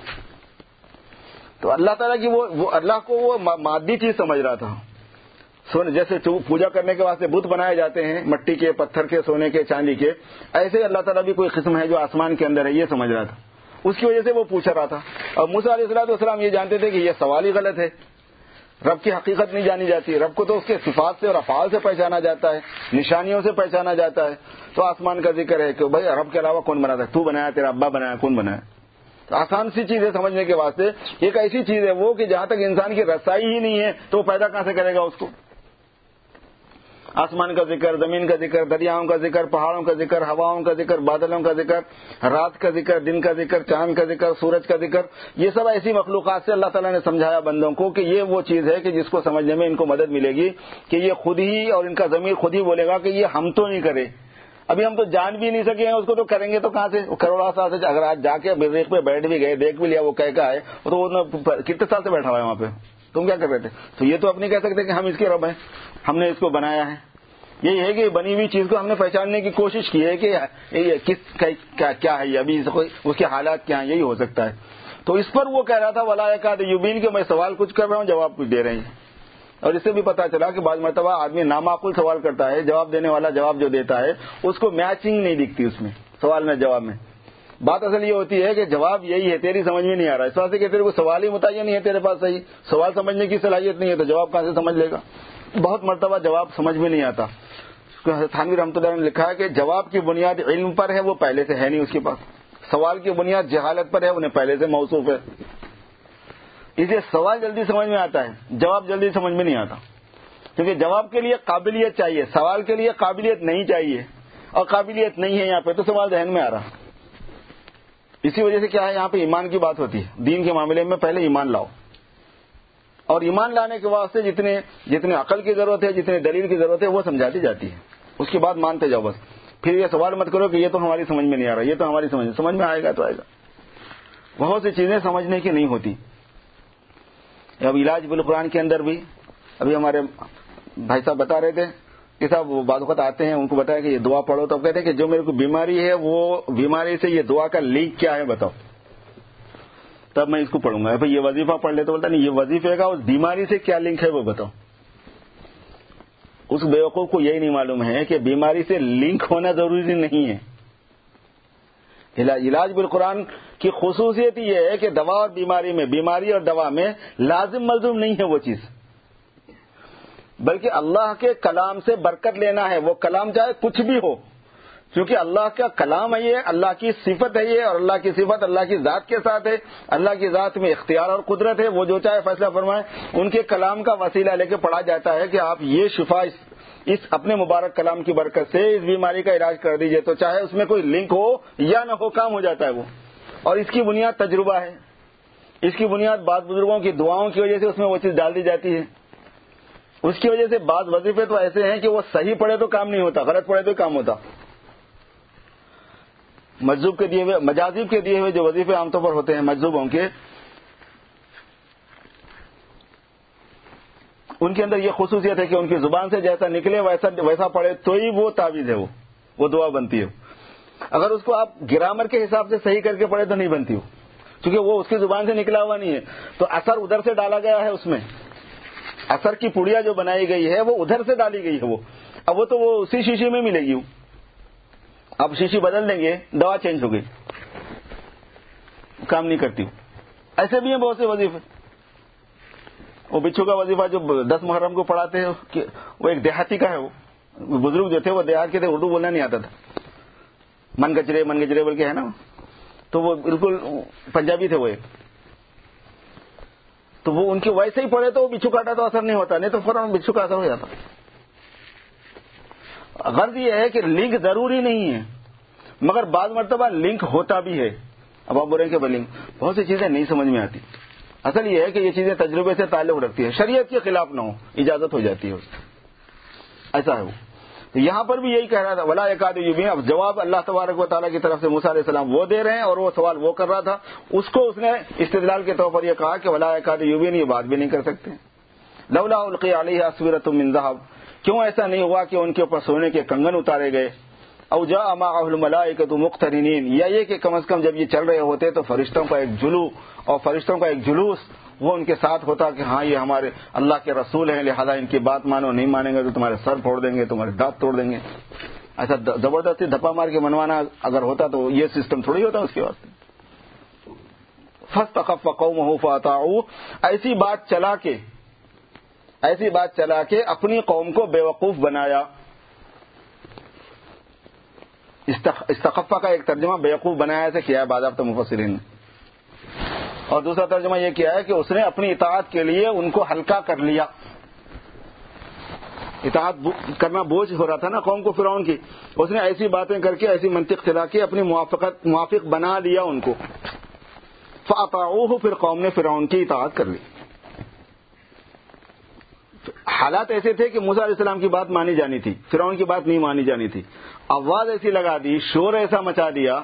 تو اللہ تعالیٰ کی وہ, وہ اللہ کو وہ مادی چیز سمجھ رہا تھا، سونے جیسے پوجا کرنے کے واسطے بت بنائے جاتے ہیں مٹی کے، پتھر کے، سونے کے، چاندی کے، ایسے اللہ تعالیٰ بھی کوئی قسم ہے جو آسمان کے اندر ہے، یہ سمجھ رہا تھا، اس کی وجہ سے وہ پوچھ رہا تھا۔ اور موسیٰ علیہ الصلوۃ والسلام یہ جانتے تھے کہ یہ سوال ہی غلط ہے، رب کی حقیقت نہیں جانی جاتی، رب کو تو اس کے صفات سے اور افعال سے پہچانا جاتا ہے، نشانیوں سے پہچانا جاتا ہے۔ تو آسمان کا ذکر ہے کہ بھائی رب کے علاوہ کون بناتا ہے، تو بنایا، تیرا ابا بنایا، کون بنایا؟ تو آسان سی چیز ہے سمجھنے کے واسطے، ایک ایسی چیز ہے وہ کہ جہاں تک انسان کی رسائی ہی نہیں ہے تو وہ پیدا کہاں سے کرے گا اس کو؟ آسمان کا ذکر، زمین کا ذکر، دریاؤں کا ذکر، پہاڑوں کا ذکر، ہواؤں کا ذکر، بادلوں کا ذکر، رات کا ذکر، دن کا ذکر، چاند کا ذکر، سورج کا ذکر، یہ سب ایسی مخلوقات سے اللہ تعالیٰ نے سمجھایا بندوں کو کہ یہ وہ چیز ہے کہ جس کو سمجھنے میں ان کو مدد ملے گی، کہ یہ خود ہی اور ان کا ضمیر خود ہی بولے گا کہ یہ ہم تو نہیں کرے، ابھی ہم تو جان بھی نہیں سکے ہیں اس کو، تو کریں گے تو کہاں سے؟ کروڑا سال سے اگر آج جا کے مریخ پہ بیٹھ بھی گئے، دیکھ بھی لیا وہ کہہ کا ہے، تو وہ کتنے سال سے بیٹھا ہوا ہے وہاں پہ، تم کیا کر رہے تھے؟ تو یہ تو اپنی کہہ سکتے کہ ہم اس کے رب ہیں، ہم نے اس کو بنایا ہے۔ یہی ہے کہ بنی ہوئی چیز کو ہم نے پہچاننے کی کوشش کی ہے کہ یہ کس کیا ہے، ابھی اس کے حالات کیا ہیں، یہی ہو سکتا ہے۔ تو اس پر وہ کہہ رہا تھا ولا یکاد یبین کہ میں سوال کچھ کر رہا ہوں، جواب کچھ دے رہے ہیں۔ اور اس سے بھی پتا چلا کہ بعض مرتبہ آدمی نامعقول سوال کرتا ہے، جواب دینے والا جواب جو دیتا ہے اس کو میچنگ نہیں دکھتی اس میں، سوال میں جواب میں۔ بات اصل یہ ہوتی ہے کہ جواب یہی ہے، تیری سمجھ میں نہیں آ رہا، اس واسطے کہ تیرے کو سوال ہی متعین نہیں ہے، تیرے پاس صحیح سوال سمجھنے کی صلاحیت نہیں ہے، تو جواب کہاں سے سمجھ لے گا؟ بہت مرتبہ جواب سمجھ میں نہیں آتا. تھانوی رحمۃ اللہ نے لکھا ہے کہ جواب کی بنیاد علم پر ہے، وہ پہلے سے ہے نہیں اس کے پاس. سوال کی بنیاد جہالت پر ہے، انہیں پہلے سے موصوف ہے. اس لیے سوال جلدی سمجھ میں آتا ہے، جواب جلدی سمجھ میں نہیں آتا، کیونکہ جواب کے لیے قابلیت چاہیے، سوال کے لیے قابلیت نہیں چاہیے، اور قابلیت نہیں ہے یہاں پہ تو سوال ذہن میں آ رہا. اسی وجہ سے کیا ہے، یہاں پہ ایمان کی بات ہوتی ہے. دین کے معاملے میں پہلے ایمان لاؤ، اور ایمان لانے کے واسطے جتنے جتنے عقل کی ضرورت ہے، جتنے دلیل کی ضرورت ہے، وہ سمجھا دی جاتی ہے. اس کے بعد مانتے جاؤ بس. پھر یہ سوال مت کرو کہ یہ تو ہماری سمجھ میں نہیں آ رہا، یہ تو ہماری سمجھ سمجھ میں آئے گا تو آئے گا. بہت سی چیزیں سمجھنے کی نہیں ہوتی. اب علاج بالقرآن کے اندر بھی ابھی ہمارے بھائی صاحب بتا رہے تھے کہ صاحب وہ بعض اوقات آتے ہیں، ان کو بتایا کہ یہ دعا پڑھو، تو اب کہتے ہیں کہ جو میرے کو بیماری ہے وہ بیماری سے یہ دعا کا لنک کیا ہے بتاؤ، تب میں اس کو پڑھوں گا. بھائی یہ وظیفہ پڑھ لے تو بولتا نہیں، یہ وظیفے کا اس بیماری سے کیا لنک ہے وہ بتاؤ. اس بیوقوف کو یہی نہیں معلوم ہے کہ بیماری سے لنک ہونا ضروری نہیں ہے. علاج بالقرآن کی خصوصیت یہ ہے کہ دوا اور بیماری میں، بیماری اور دوا میں لازم ملزوم نہیں ہے وہ چیز، بلکہ اللہ کے کلام سے برکت لینا ہے. وہ کلام چاہے کچھ بھی ہو، کیونکہ اللہ کا کلام ہے یہ، اللہ کی صفت ہے یہ، اور اللہ کی صفت اللہ کی ذات کے ساتھ ہے. اللہ کی ذات میں اختیار اور قدرت ہے، وہ جو چاہے فیصلہ فرمائے. ان کے کلام کا وسیلہ لے کے پڑھا جاتا ہے کہ آپ یہ شفا اس, اس اپنے مبارک کلام کی برکت سے اس بیماری کا علاج کر دیجئے، تو چاہے اس میں کوئی لنک ہو یا نہ ہو، کام ہو جاتا ہے وہ. اور اس کی بنیاد تجربہ ہے، اس کی بنیاد بعض بزرگوں کی دعاؤں کی وجہ سے اس میں وہ چیز ڈال دی جاتی ہے. اس کی وجہ سے بعض وظیفے تو ایسے ہیں کہ وہ صحیح پڑھے تو کام نہیں ہوتا، غلط پڑھے تو کام ہوتا. مجذوب کے دیے ہوئے، مجاذب کے دیے ہوئے جو وظیفے عام طور پر ہوتے ہیں مجذوبوں کے، ان کے اندر یہ خصوصیت ہے کہ ان کی زبان سے جیسا نکلے ویسا ویسا پڑھے تو ہی وہ تعویذ ہے، وہ وہ دعا بنتی ہے. اگر اس کو آپ گرامر کے حساب سے صحیح کر کے پڑھے تو نہیں بنتی وہ، کیونکہ وہ اس کی زبان سے نکلا ہوا نہیں ہے. تو اثر ادھر سے ڈالا گیا ہے، اس میں اثر کی پڑیا جو بنائی گئی ہے وہ ادھر سے ڈالی گئی ہے. وہ اب وہ تو وہ اسی شیشی میں ملے گی. اب شیشی بدل دیں گے، دوا چینج ہو گئی، کام نہیں کرتی. ایسے بھی ہیں بہت سے وظیفے. وہ بچھو کا وظیفہ جو دس محرم کو پڑھاتے ہیں، وہ ایک دیہاتی کا ہے. وہ بزرگ جو تھے وہ دیہات کے تھے، اردو بولنا نہیں آتا تھا. من گجرے من گجرے بول کے ہے نا، تو وہ بالکل پنجابی تھے وہ ایک. تو وہ ان کے ویسے ہی پڑھے تو وہ بچھو کاٹا تو اثر نہیں ہوتا، نہیں تو فوراً بچھو کا اثر ہو جاتا. غرض یہ ہے کہ لنک ضروری نہیں ہے، مگر بعض مرتبہ لنک ہوتا بھی ہے. اب آپ بول رہے ہیں کہ لنک، بہت سی چیزیں نہیں سمجھ میں آتی. اصل یہ ہے کہ یہ چیزیں تجربے سے تعلق رکھتی ہے، شریعت کے خلاف نہ ہو، اجازت ہو جاتی ہے، ایسا ہے وہ. تو یہاں پر بھی یہی کہہ رہا تھا ولا یکاد یبین. اب جواب اللہ تبارک و تعالیٰ کی طرف سے موسیٰ علیہ السلام وہ دے رہے ہیں، اور وہ سوال وہ کر رہا تھا. اس کو اس نے استدلال کے طور پر یہ کہا کہ ولا یکاد یبین، یہ بات بھی نہیں کر سکتے. لولا القی علیہ اسورۃ من ذہب، کیوں ایسا نہیں ہوا کہ ان کے اوپر سونے کے کنگن اتارے گئے. او جاء معہ الملائکۃ مقترنین، یا یہ کہ کم از کم جب یہ چل رہے ہوتے تو فرشتوں کا ایک جلو اور فرشتوں کا ایک جلوس وہ ان کے ساتھ ہوتا کہ ہاں یہ ہمارے اللہ کے رسول ہیں، لہذا ان کی بات مانو، نہیں مانیں گے تو تمہارے سر پھوڑ دیں گے، تمہارے دانت توڑ دیں گے. ایسا زبردستی دھپا مار کے منوانا اگر ہوتا تو یہ سسٹم تھوڑی ہوتا اس کے واسطے. فاستخف قومہ فاطاعوہ، ایسی بات چلا کے ایسی بات چلا کے اپنی قوم کو بیوقوف بنایا. استخفہ کا ایک ترجمہ بیوقوف بنایا سے کیا ہے باضابطہ مفسرین نے، اور دوسرا ترجمہ یہ کیا ہے کہ اس نے اپنی اطاعت کے لیے ان کو ہلکا کر لیا. اطاعت کرنا بوجھ ہو رہا تھا نا قوم کو فرعون کی، اس نے ایسی باتیں کر کے ایسی منطق چلا کے اپنی موافقت موافق بنا لیا ان کو. فاطاعوہ، پھر قوم نے فرعون کی اطاعت کر لی. حالات ایسے تھے کہ موسیٰ علیہ السلام کی بات مانی جانی تھی، فرعون کی بات نہیں مانی جانی تھی. آواز ایسی لگا دی، شور ایسا مچا دیا،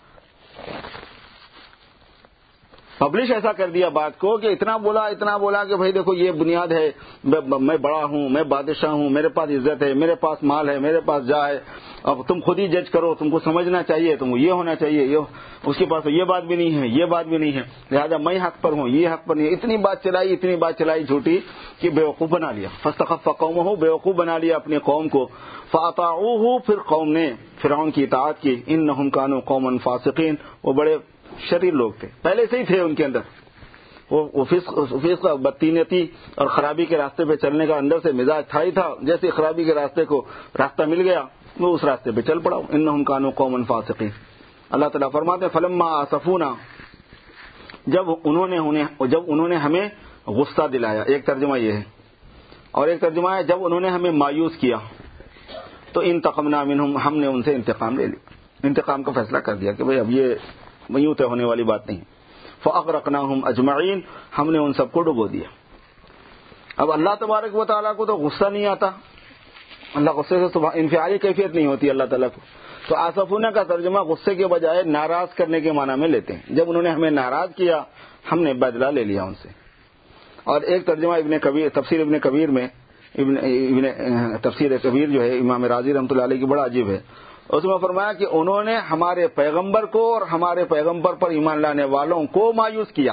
پبلش ایسا کر دیا بات کو کہ اتنا بولا اتنا بولا کہ بھائی دیکھو یہ بنیاد ہے، میں بڑا ہوں، میں بادشاہ ہوں، میرے پاس عزت ہے، میرے پاس مال ہے، میرے پاس جا ہے، اب تم خود ہی جج کرو، تم کو سمجھنا چاہیے، تم کو یہ ہونا چاہیے، یہ اس کے پاس یہ بات بھی نہیں ہے، یہ بات بھی نہیں ہے، لہذا میں حق پر ہوں، یہ حق پر نہیں ہے. اتنی بات چلائی اتنی بات چلائی جھوٹی کہ بیوقوف بنا لیا. فاستخف قومہ، بیوقوف بنا لیا اپنی قوم کو. فاطاعوہ، پھر قوم نے فرعون کی اطاعت کی. انہم کانوا قوما فاسقین، وہ بڑے شریر لوگ تھے، پہلے سے ہی تھے ان کے اندر. وہ فسق بدتینتی اور خرابی کے راستے پہ چلنے کا اندر سے مزاج تھا ہی تھا، جیسے خرابی کے راستے کو راستہ مل گیا وہ اس راستے پہ چل پڑا. انہم کانوا قوما فاسقین. اللہ تعالیٰ فرماتے ہیں فلما آسفونا، جب انہوں نے انہیں جب انہوں نے ہمیں غصہ دلایا، ایک ترجمہ یہ ہے، اور ایک ترجمہ ہے جب انہوں نے ہمیں مایوس کیا تو انتقمنا منہم، ہم نے ان سے انتقام لے لیا، انتقام کا فیصلہ کر دیا کہ بھئی اب یہ یوں طے ہونے والی بات نہیں. فاغرقناہم اجمعین، ہم نے ان سب کو ڈبو دیا. اب اللہ تبارک و تعالیٰ کو تو غصہ نہیں آتا، اللہ غصے سے انفعالی کیفیت نہیں ہوتی اللہ تعالیٰ کو، تو آسفونا کا ترجمہ غصے کے بجائے ناراض کرنے کے معنی میں لیتے ہیں. جب انہوں نے ہمیں ناراض کیا ہم نے بدلہ لے لیا ان سے. اور ایک ترجمہ ابن کبیر، تفسیر ابن کبیر میں، ابن, ابن تفسیر کبیر جو ہے امام رازی رحمۃ اللہ علیہ کی بڑا عجیب ہے، اس میں فرمایا کہ انہوں نے ہمارے پیغمبر کو اور ہمارے پیغمبر پر ایمان لانے والوں کو مایوس کیا،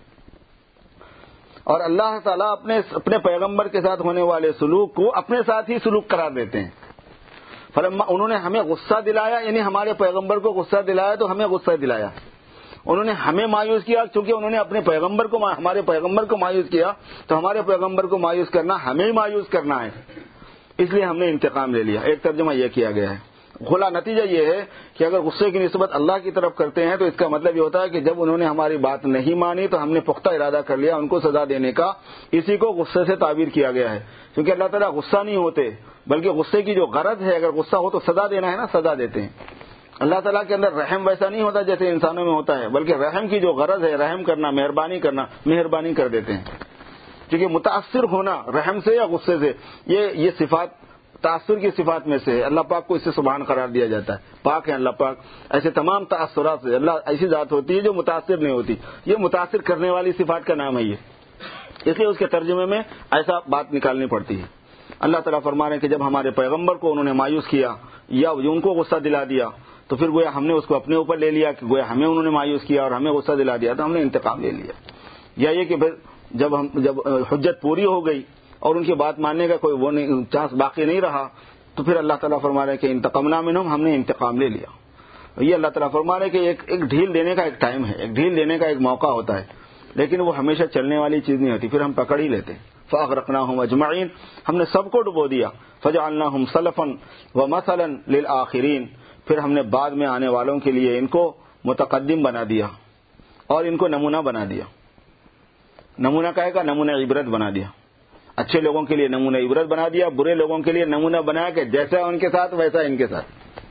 اور اللہ تعالیٰ اپنے اپنے پیغمبر کے ساتھ ہونے والے سلوک کو اپنے ساتھ ہی سلوک قرار دیتے ہیں. فلما انہوں نے ہمیں غصہ دلایا، یعنی ہمارے پیغمبر کو غصہ دلایا تو ہمیں غصہ دلایا. انہوں نے ہمیں مایوس کیا چونکہ انہوں نے اپنے پیغمبر کو ہمارے پیغمبر کو مایوس کیا، تو ہمارے پیغمبر کو مایوس کرنا ہمیں مایوس کرنا ہے، اس لیے ہم نے انتقام لے لیا. ایک ترجمہ یہ کیا گیا ہے. کھلا نتیجہ یہ ہے کہ اگر غصے کی نسبت اللہ کی طرف کرتے ہیں تو اس کا مطلب یہ ہوتا ہے کہ جب انہوں نے ہماری بات نہیں مانی تو ہم نے پختہ ارادہ کر لیا ان کو سزا دینے کا. اسی کو غصے سے تعبیر کیا گیا ہے، کیونکہ اللہ تعالیٰ غصہ نہیں ہوتے، بلکہ غصے کی جو غرض ہے، اگر غصہ ہو تو سزا دینا ہے نا، سزا دیتے ہیں. اللہ تعالیٰ کے اندر رحم ویسا نہیں ہوتا جیسے انسانوں میں ہوتا ہے، بلکہ رحم کی جو غرض ہے، رحم کرنا، مہربانی کرنا، مہربانی کر دیتے ہیں. کیونکہ متاثر ہونا رحم سے یا غصے سے، یہ یہ صفات تاثر کی صفات میں سے ہے. اللہ پاک کو اس سے سبحان قرار دیا جاتا ہے، پاک ہے اللہ پاک ایسے تمام تاثرات سے. اللہ ایسی ذات ہوتی ہے جو متاثر نہیں ہوتی، یہ متاثر کرنے والی صفات کا نام ہے یہ، اس لیے اس کے ترجمے میں ایسا بات نکالنی پڑتی ہے. اللہ تعالیٰ فرما رہے ہیں کہ جب ہمارے پیغمبر کو انہوں نے مایوس کیا یا ان کو غصہ دلا دیا تو پھر گویا ہم نے اس کو اپنے اوپر لے لیا کہ گویا ہمیں انہوں نے مایوس کیا اور ہمیں غصہ دلا دیا تو ہم نے انتقام لے لیا. یا یہ کہ پھر جب ہم جب حجت پوری ہو گئی اور ان کی بات ماننے کا کوئی وہ نہیں چانس باقی نہیں رہا تو پھر اللہ تعالیٰ فرما رہے ہیں کہ انتقمنا منہم، ہم نے انتقام لے لیا. یہ اللہ تعالیٰ فرما رہے ہیں کہ ایک ایک ڈھیل دینے کا ایک ٹائم ہے، ایک ڈھیل دینے کا ایک موقع ہوتا ہے، لیکن وہ ہمیشہ چلنے والی چیز نہیں ہوتی، پھر ہم پکڑ ہی لیتے ہیں. فاغرقناہم اجمعین، ہم نے سب کو ڈبو دیا. فجعلناہم سلفا ومثلا للآخرین، پھر ہم نے بعد میں آنے والوں کے لیے ان کو متقدم بنا دیا اور ان کو نمونہ بنا دیا. نمونہ کہے گا، نمونہ عبرت بنا دیا. اچھے لوگوں کے لیے نمونہ عبرت بنا دیا، برے لوگوں کے لیے نمونہ بنایا کہ جیسا ان کے ساتھ ویسا ان کے ساتھ.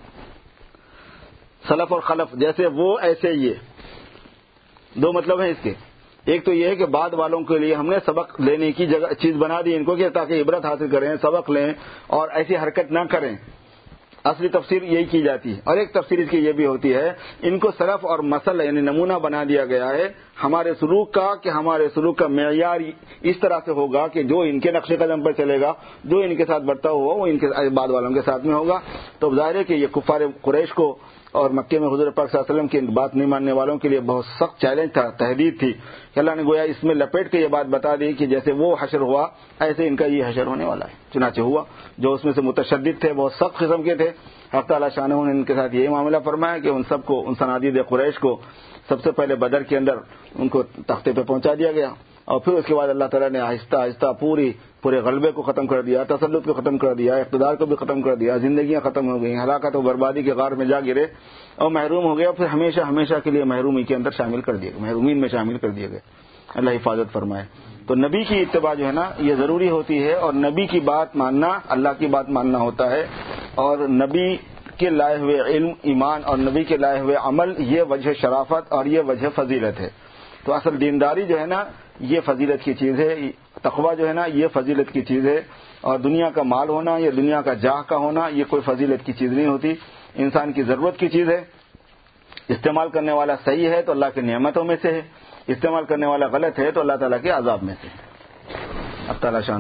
سلف اور خلف، جیسے وہ ایسے یہ دو مطلب ہیں اس کے. ایک تو یہ ہے کہ بعد والوں کے لیے ہم نے سبق لینے کی جگہ چیز بنا دی ان کو کہ تاکہ عبرت حاصل کریں، سبق لیں اور ایسی حرکت نہ کریں. اصلی تفسیر یہی کی جاتی ہے. اور ایک تفسیر اس کی یہ بھی ہوتی ہے، ان کو سلف اور مثل یعنی نمونہ بنا دیا گیا ہے ہمارے سلوک کا، کہ ہمارے سلوک کا معیار اس طرح سے ہوگا کہ جو ان کے نقش قدم پر چلے گا، جو ان کے ساتھ برتا ہوا وہ ان کے بعد والوں کے ساتھ میں ہوگا. تو ظاہر ہے کہ یہ کفار قریش کو اور مکے میں حضور پاک صلی اللہ علیہ وسلم کی بات نہیں ماننے والوں کے لیے بہت سخت چیلنج تھا، تحدید تھی کہ اللہ نے گویا اس میں لپیٹ کے یہ بات بتا دی کہ جیسے وہ حشر ہوا ایسے ان کا یہ حشر ہونے والا ہے. چنانچہ ہوا. جو اس میں سے متشدد تھے، بہت سخت قسم کے تھے، حق تعالیٰ شانہ نے ان کے ساتھ یہی معاملہ فرمایا کہ ان سب کو، ان صنادید قریش کو سب سے پہلے بدر کے اندر ان کو تختے پہ پہنچا دیا گیا، اور پھر اس کے بعد اللہ تعالیٰ نے آہستہ آہستہ پوری پورے غلبے کو ختم کر دیا، تسلط کو ختم کر دیا، اقتدار کو بھی ختم کر دیا، زندگیاں ختم ہو گئیں، ہلاکت و بربادی کے غار میں جا گرے اور محروم ہو گیا. پھر ہمیشہ ہمیشہ کے لیے محرومی کے اندر شامل کر دیے گئے، محرومین میں شامل کر دیے گئے. اللہ حفاظت فرمائے. تو نبی کی اتباع جو ہے نا یہ ضروری ہوتی ہے، اور نبی کی بات ماننا اللہ کی بات ماننا ہوتا ہے، اور نبی کے لائے ہوئے علم، ایمان اور نبی کے لائے ہوئے عمل یہ وجہ شرافت اور یہ وجہ فضیلت ہے. تو اصل دینداری جو ہے نا یہ فضیلت کی چیز ہے، تقویٰ جو ہے نا یہ فضیلت کی چیز ہے، اور دنیا کا مال ہونا یا دنیا کا جاہ کا ہونا یہ کوئی فضیلت کی چیز نہیں ہوتی. انسان کی ضرورت کی چیز ہے. استعمال کرنے والا صحیح ہے تو اللہ کی نعمتوں میں سے ہے، استعمال کرنے والا غلط ہے تو اللہ تعالیٰ کے عذاب میں سے ہے. اب تعالیٰ شانہ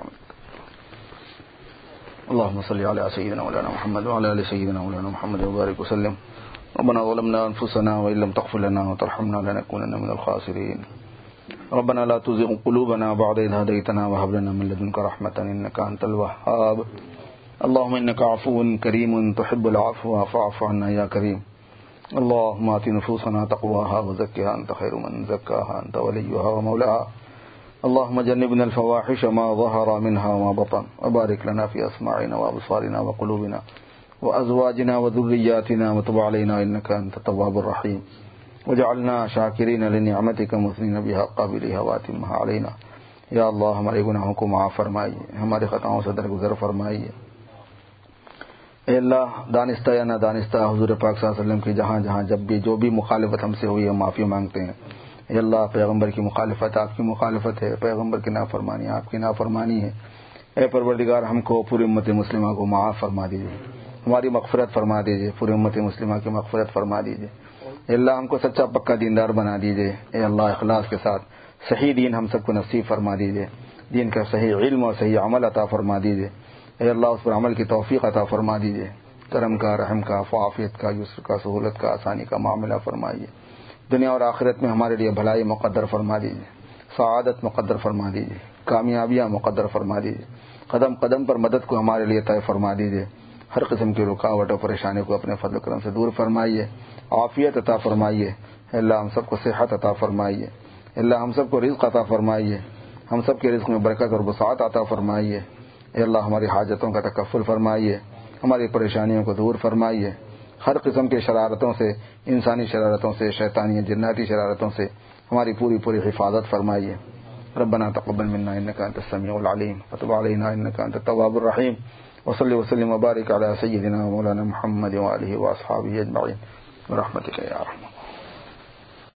اللهم صل على سيدنا مولانا محمد وعلى ال سيدنا مولانا محمد وبارك وسلم. ربنا ظلمنا انفسنا وان لم تغفر لنا وترحمنا لنكونن من الخاسرين. ربنا لا تزغ قلوبنا بعد إذ هديتنا وهب لنا من لدنك رحمة إنك أنت الوهاب. اللهم إنك عفو كريم تحب العفو فاعف عنا يا كريم. اللهم آت نفوسنا تقواها وزكها أنت خير من زكاها أنت وليها ومولاها اللهم جنبنا الفواحش ما ظهر منها وما بطن وبارك لنا في أسماعنا وأبصارنا وقلوبنا وأزواجنا وذرياتنا وتب علينا إنك أنت التواب الرحيم وجعلنا شاکرین لنعمتک مثنین بها قابلها واتمها علینا. یا اللہ ہمارے گناہوں کو معاف فرمائیے، ہمارے خطاؤں سے درگزر فرمائیے. اے اللہ دانستہ یا نادانستہ حضور پاک صلی اللہ علیہ وسلم کی جہاں جہاں جب بھی جو بھی مخالفت ہم سے ہوئی ہم معافی مانگتے ہیں. اے اللہ پیغمبر کی مخالفت آپ کی مخالفت ہے، پیغمبر کی نافرمانی آپ کی نافرمانی ہے. اے پروردگار ہم کو پوری امت مسلمہ کو معاف فرما دیجیے، ہماری مغفرت فرما دیجیے، پوری امت مسلمہ کی مغفرت فرما دیجیے. اے اللہ ہم کو سچا پکا دیندار بنا دیجیے. اے اللہ اخلاص کے ساتھ صحیح دین ہم سب کو نصیب فرما دیجیے، دین کا صحیح علم اور صحیح عمل عطا فرما دیجیے. اے اللہ اس پر عمل کی توفیق عطا فرما دیجیے. کرم کا، رحم کا، عافیت کا، یسر کا، سہولت کا، آسانی کا معاملہ فرمائیے. دنیا اور آخرت میں ہمارے لیے بھلائی مقدر فرما دیجیے، سعادت مقدر فرما دیجیے، کامیابیاں مقدر فرما دیجیے. قدم قدم پر مدد کو ہمارے لیے طے فرما دیجیے. ہر قسم کی رکاوٹ اور پریشانی کو اپنے فضل و کرم سے دور فرمائیے، عافیت عطا فرمائیے. اللہ ہم سب کو صحت عطا فرمائیے. اللہ ہم سب کو رزق عطا فرمائیے، ہم سب کے رزق میں برکت اور وسعت عطا فرمائیے. اے اللہ ہماری حاجتوں کا تکفل فرمائیے، ہماری پریشانیوں کو دور فرمائیے. ہر قسم کے شرارتوں سے، انسانی شرارتوں سے، شیطانی جناتی شرارتوں سے ہماری پوری پوری حفاظت فرمائیے. ربنا تقبل منا انك انت السميع العليم وتب علينا انك انت التواب الرحيم وصل وسلم وبارك على سيدنا ومولانا محمد وآله واصحابه اجمعين برحمتك يا ارحم.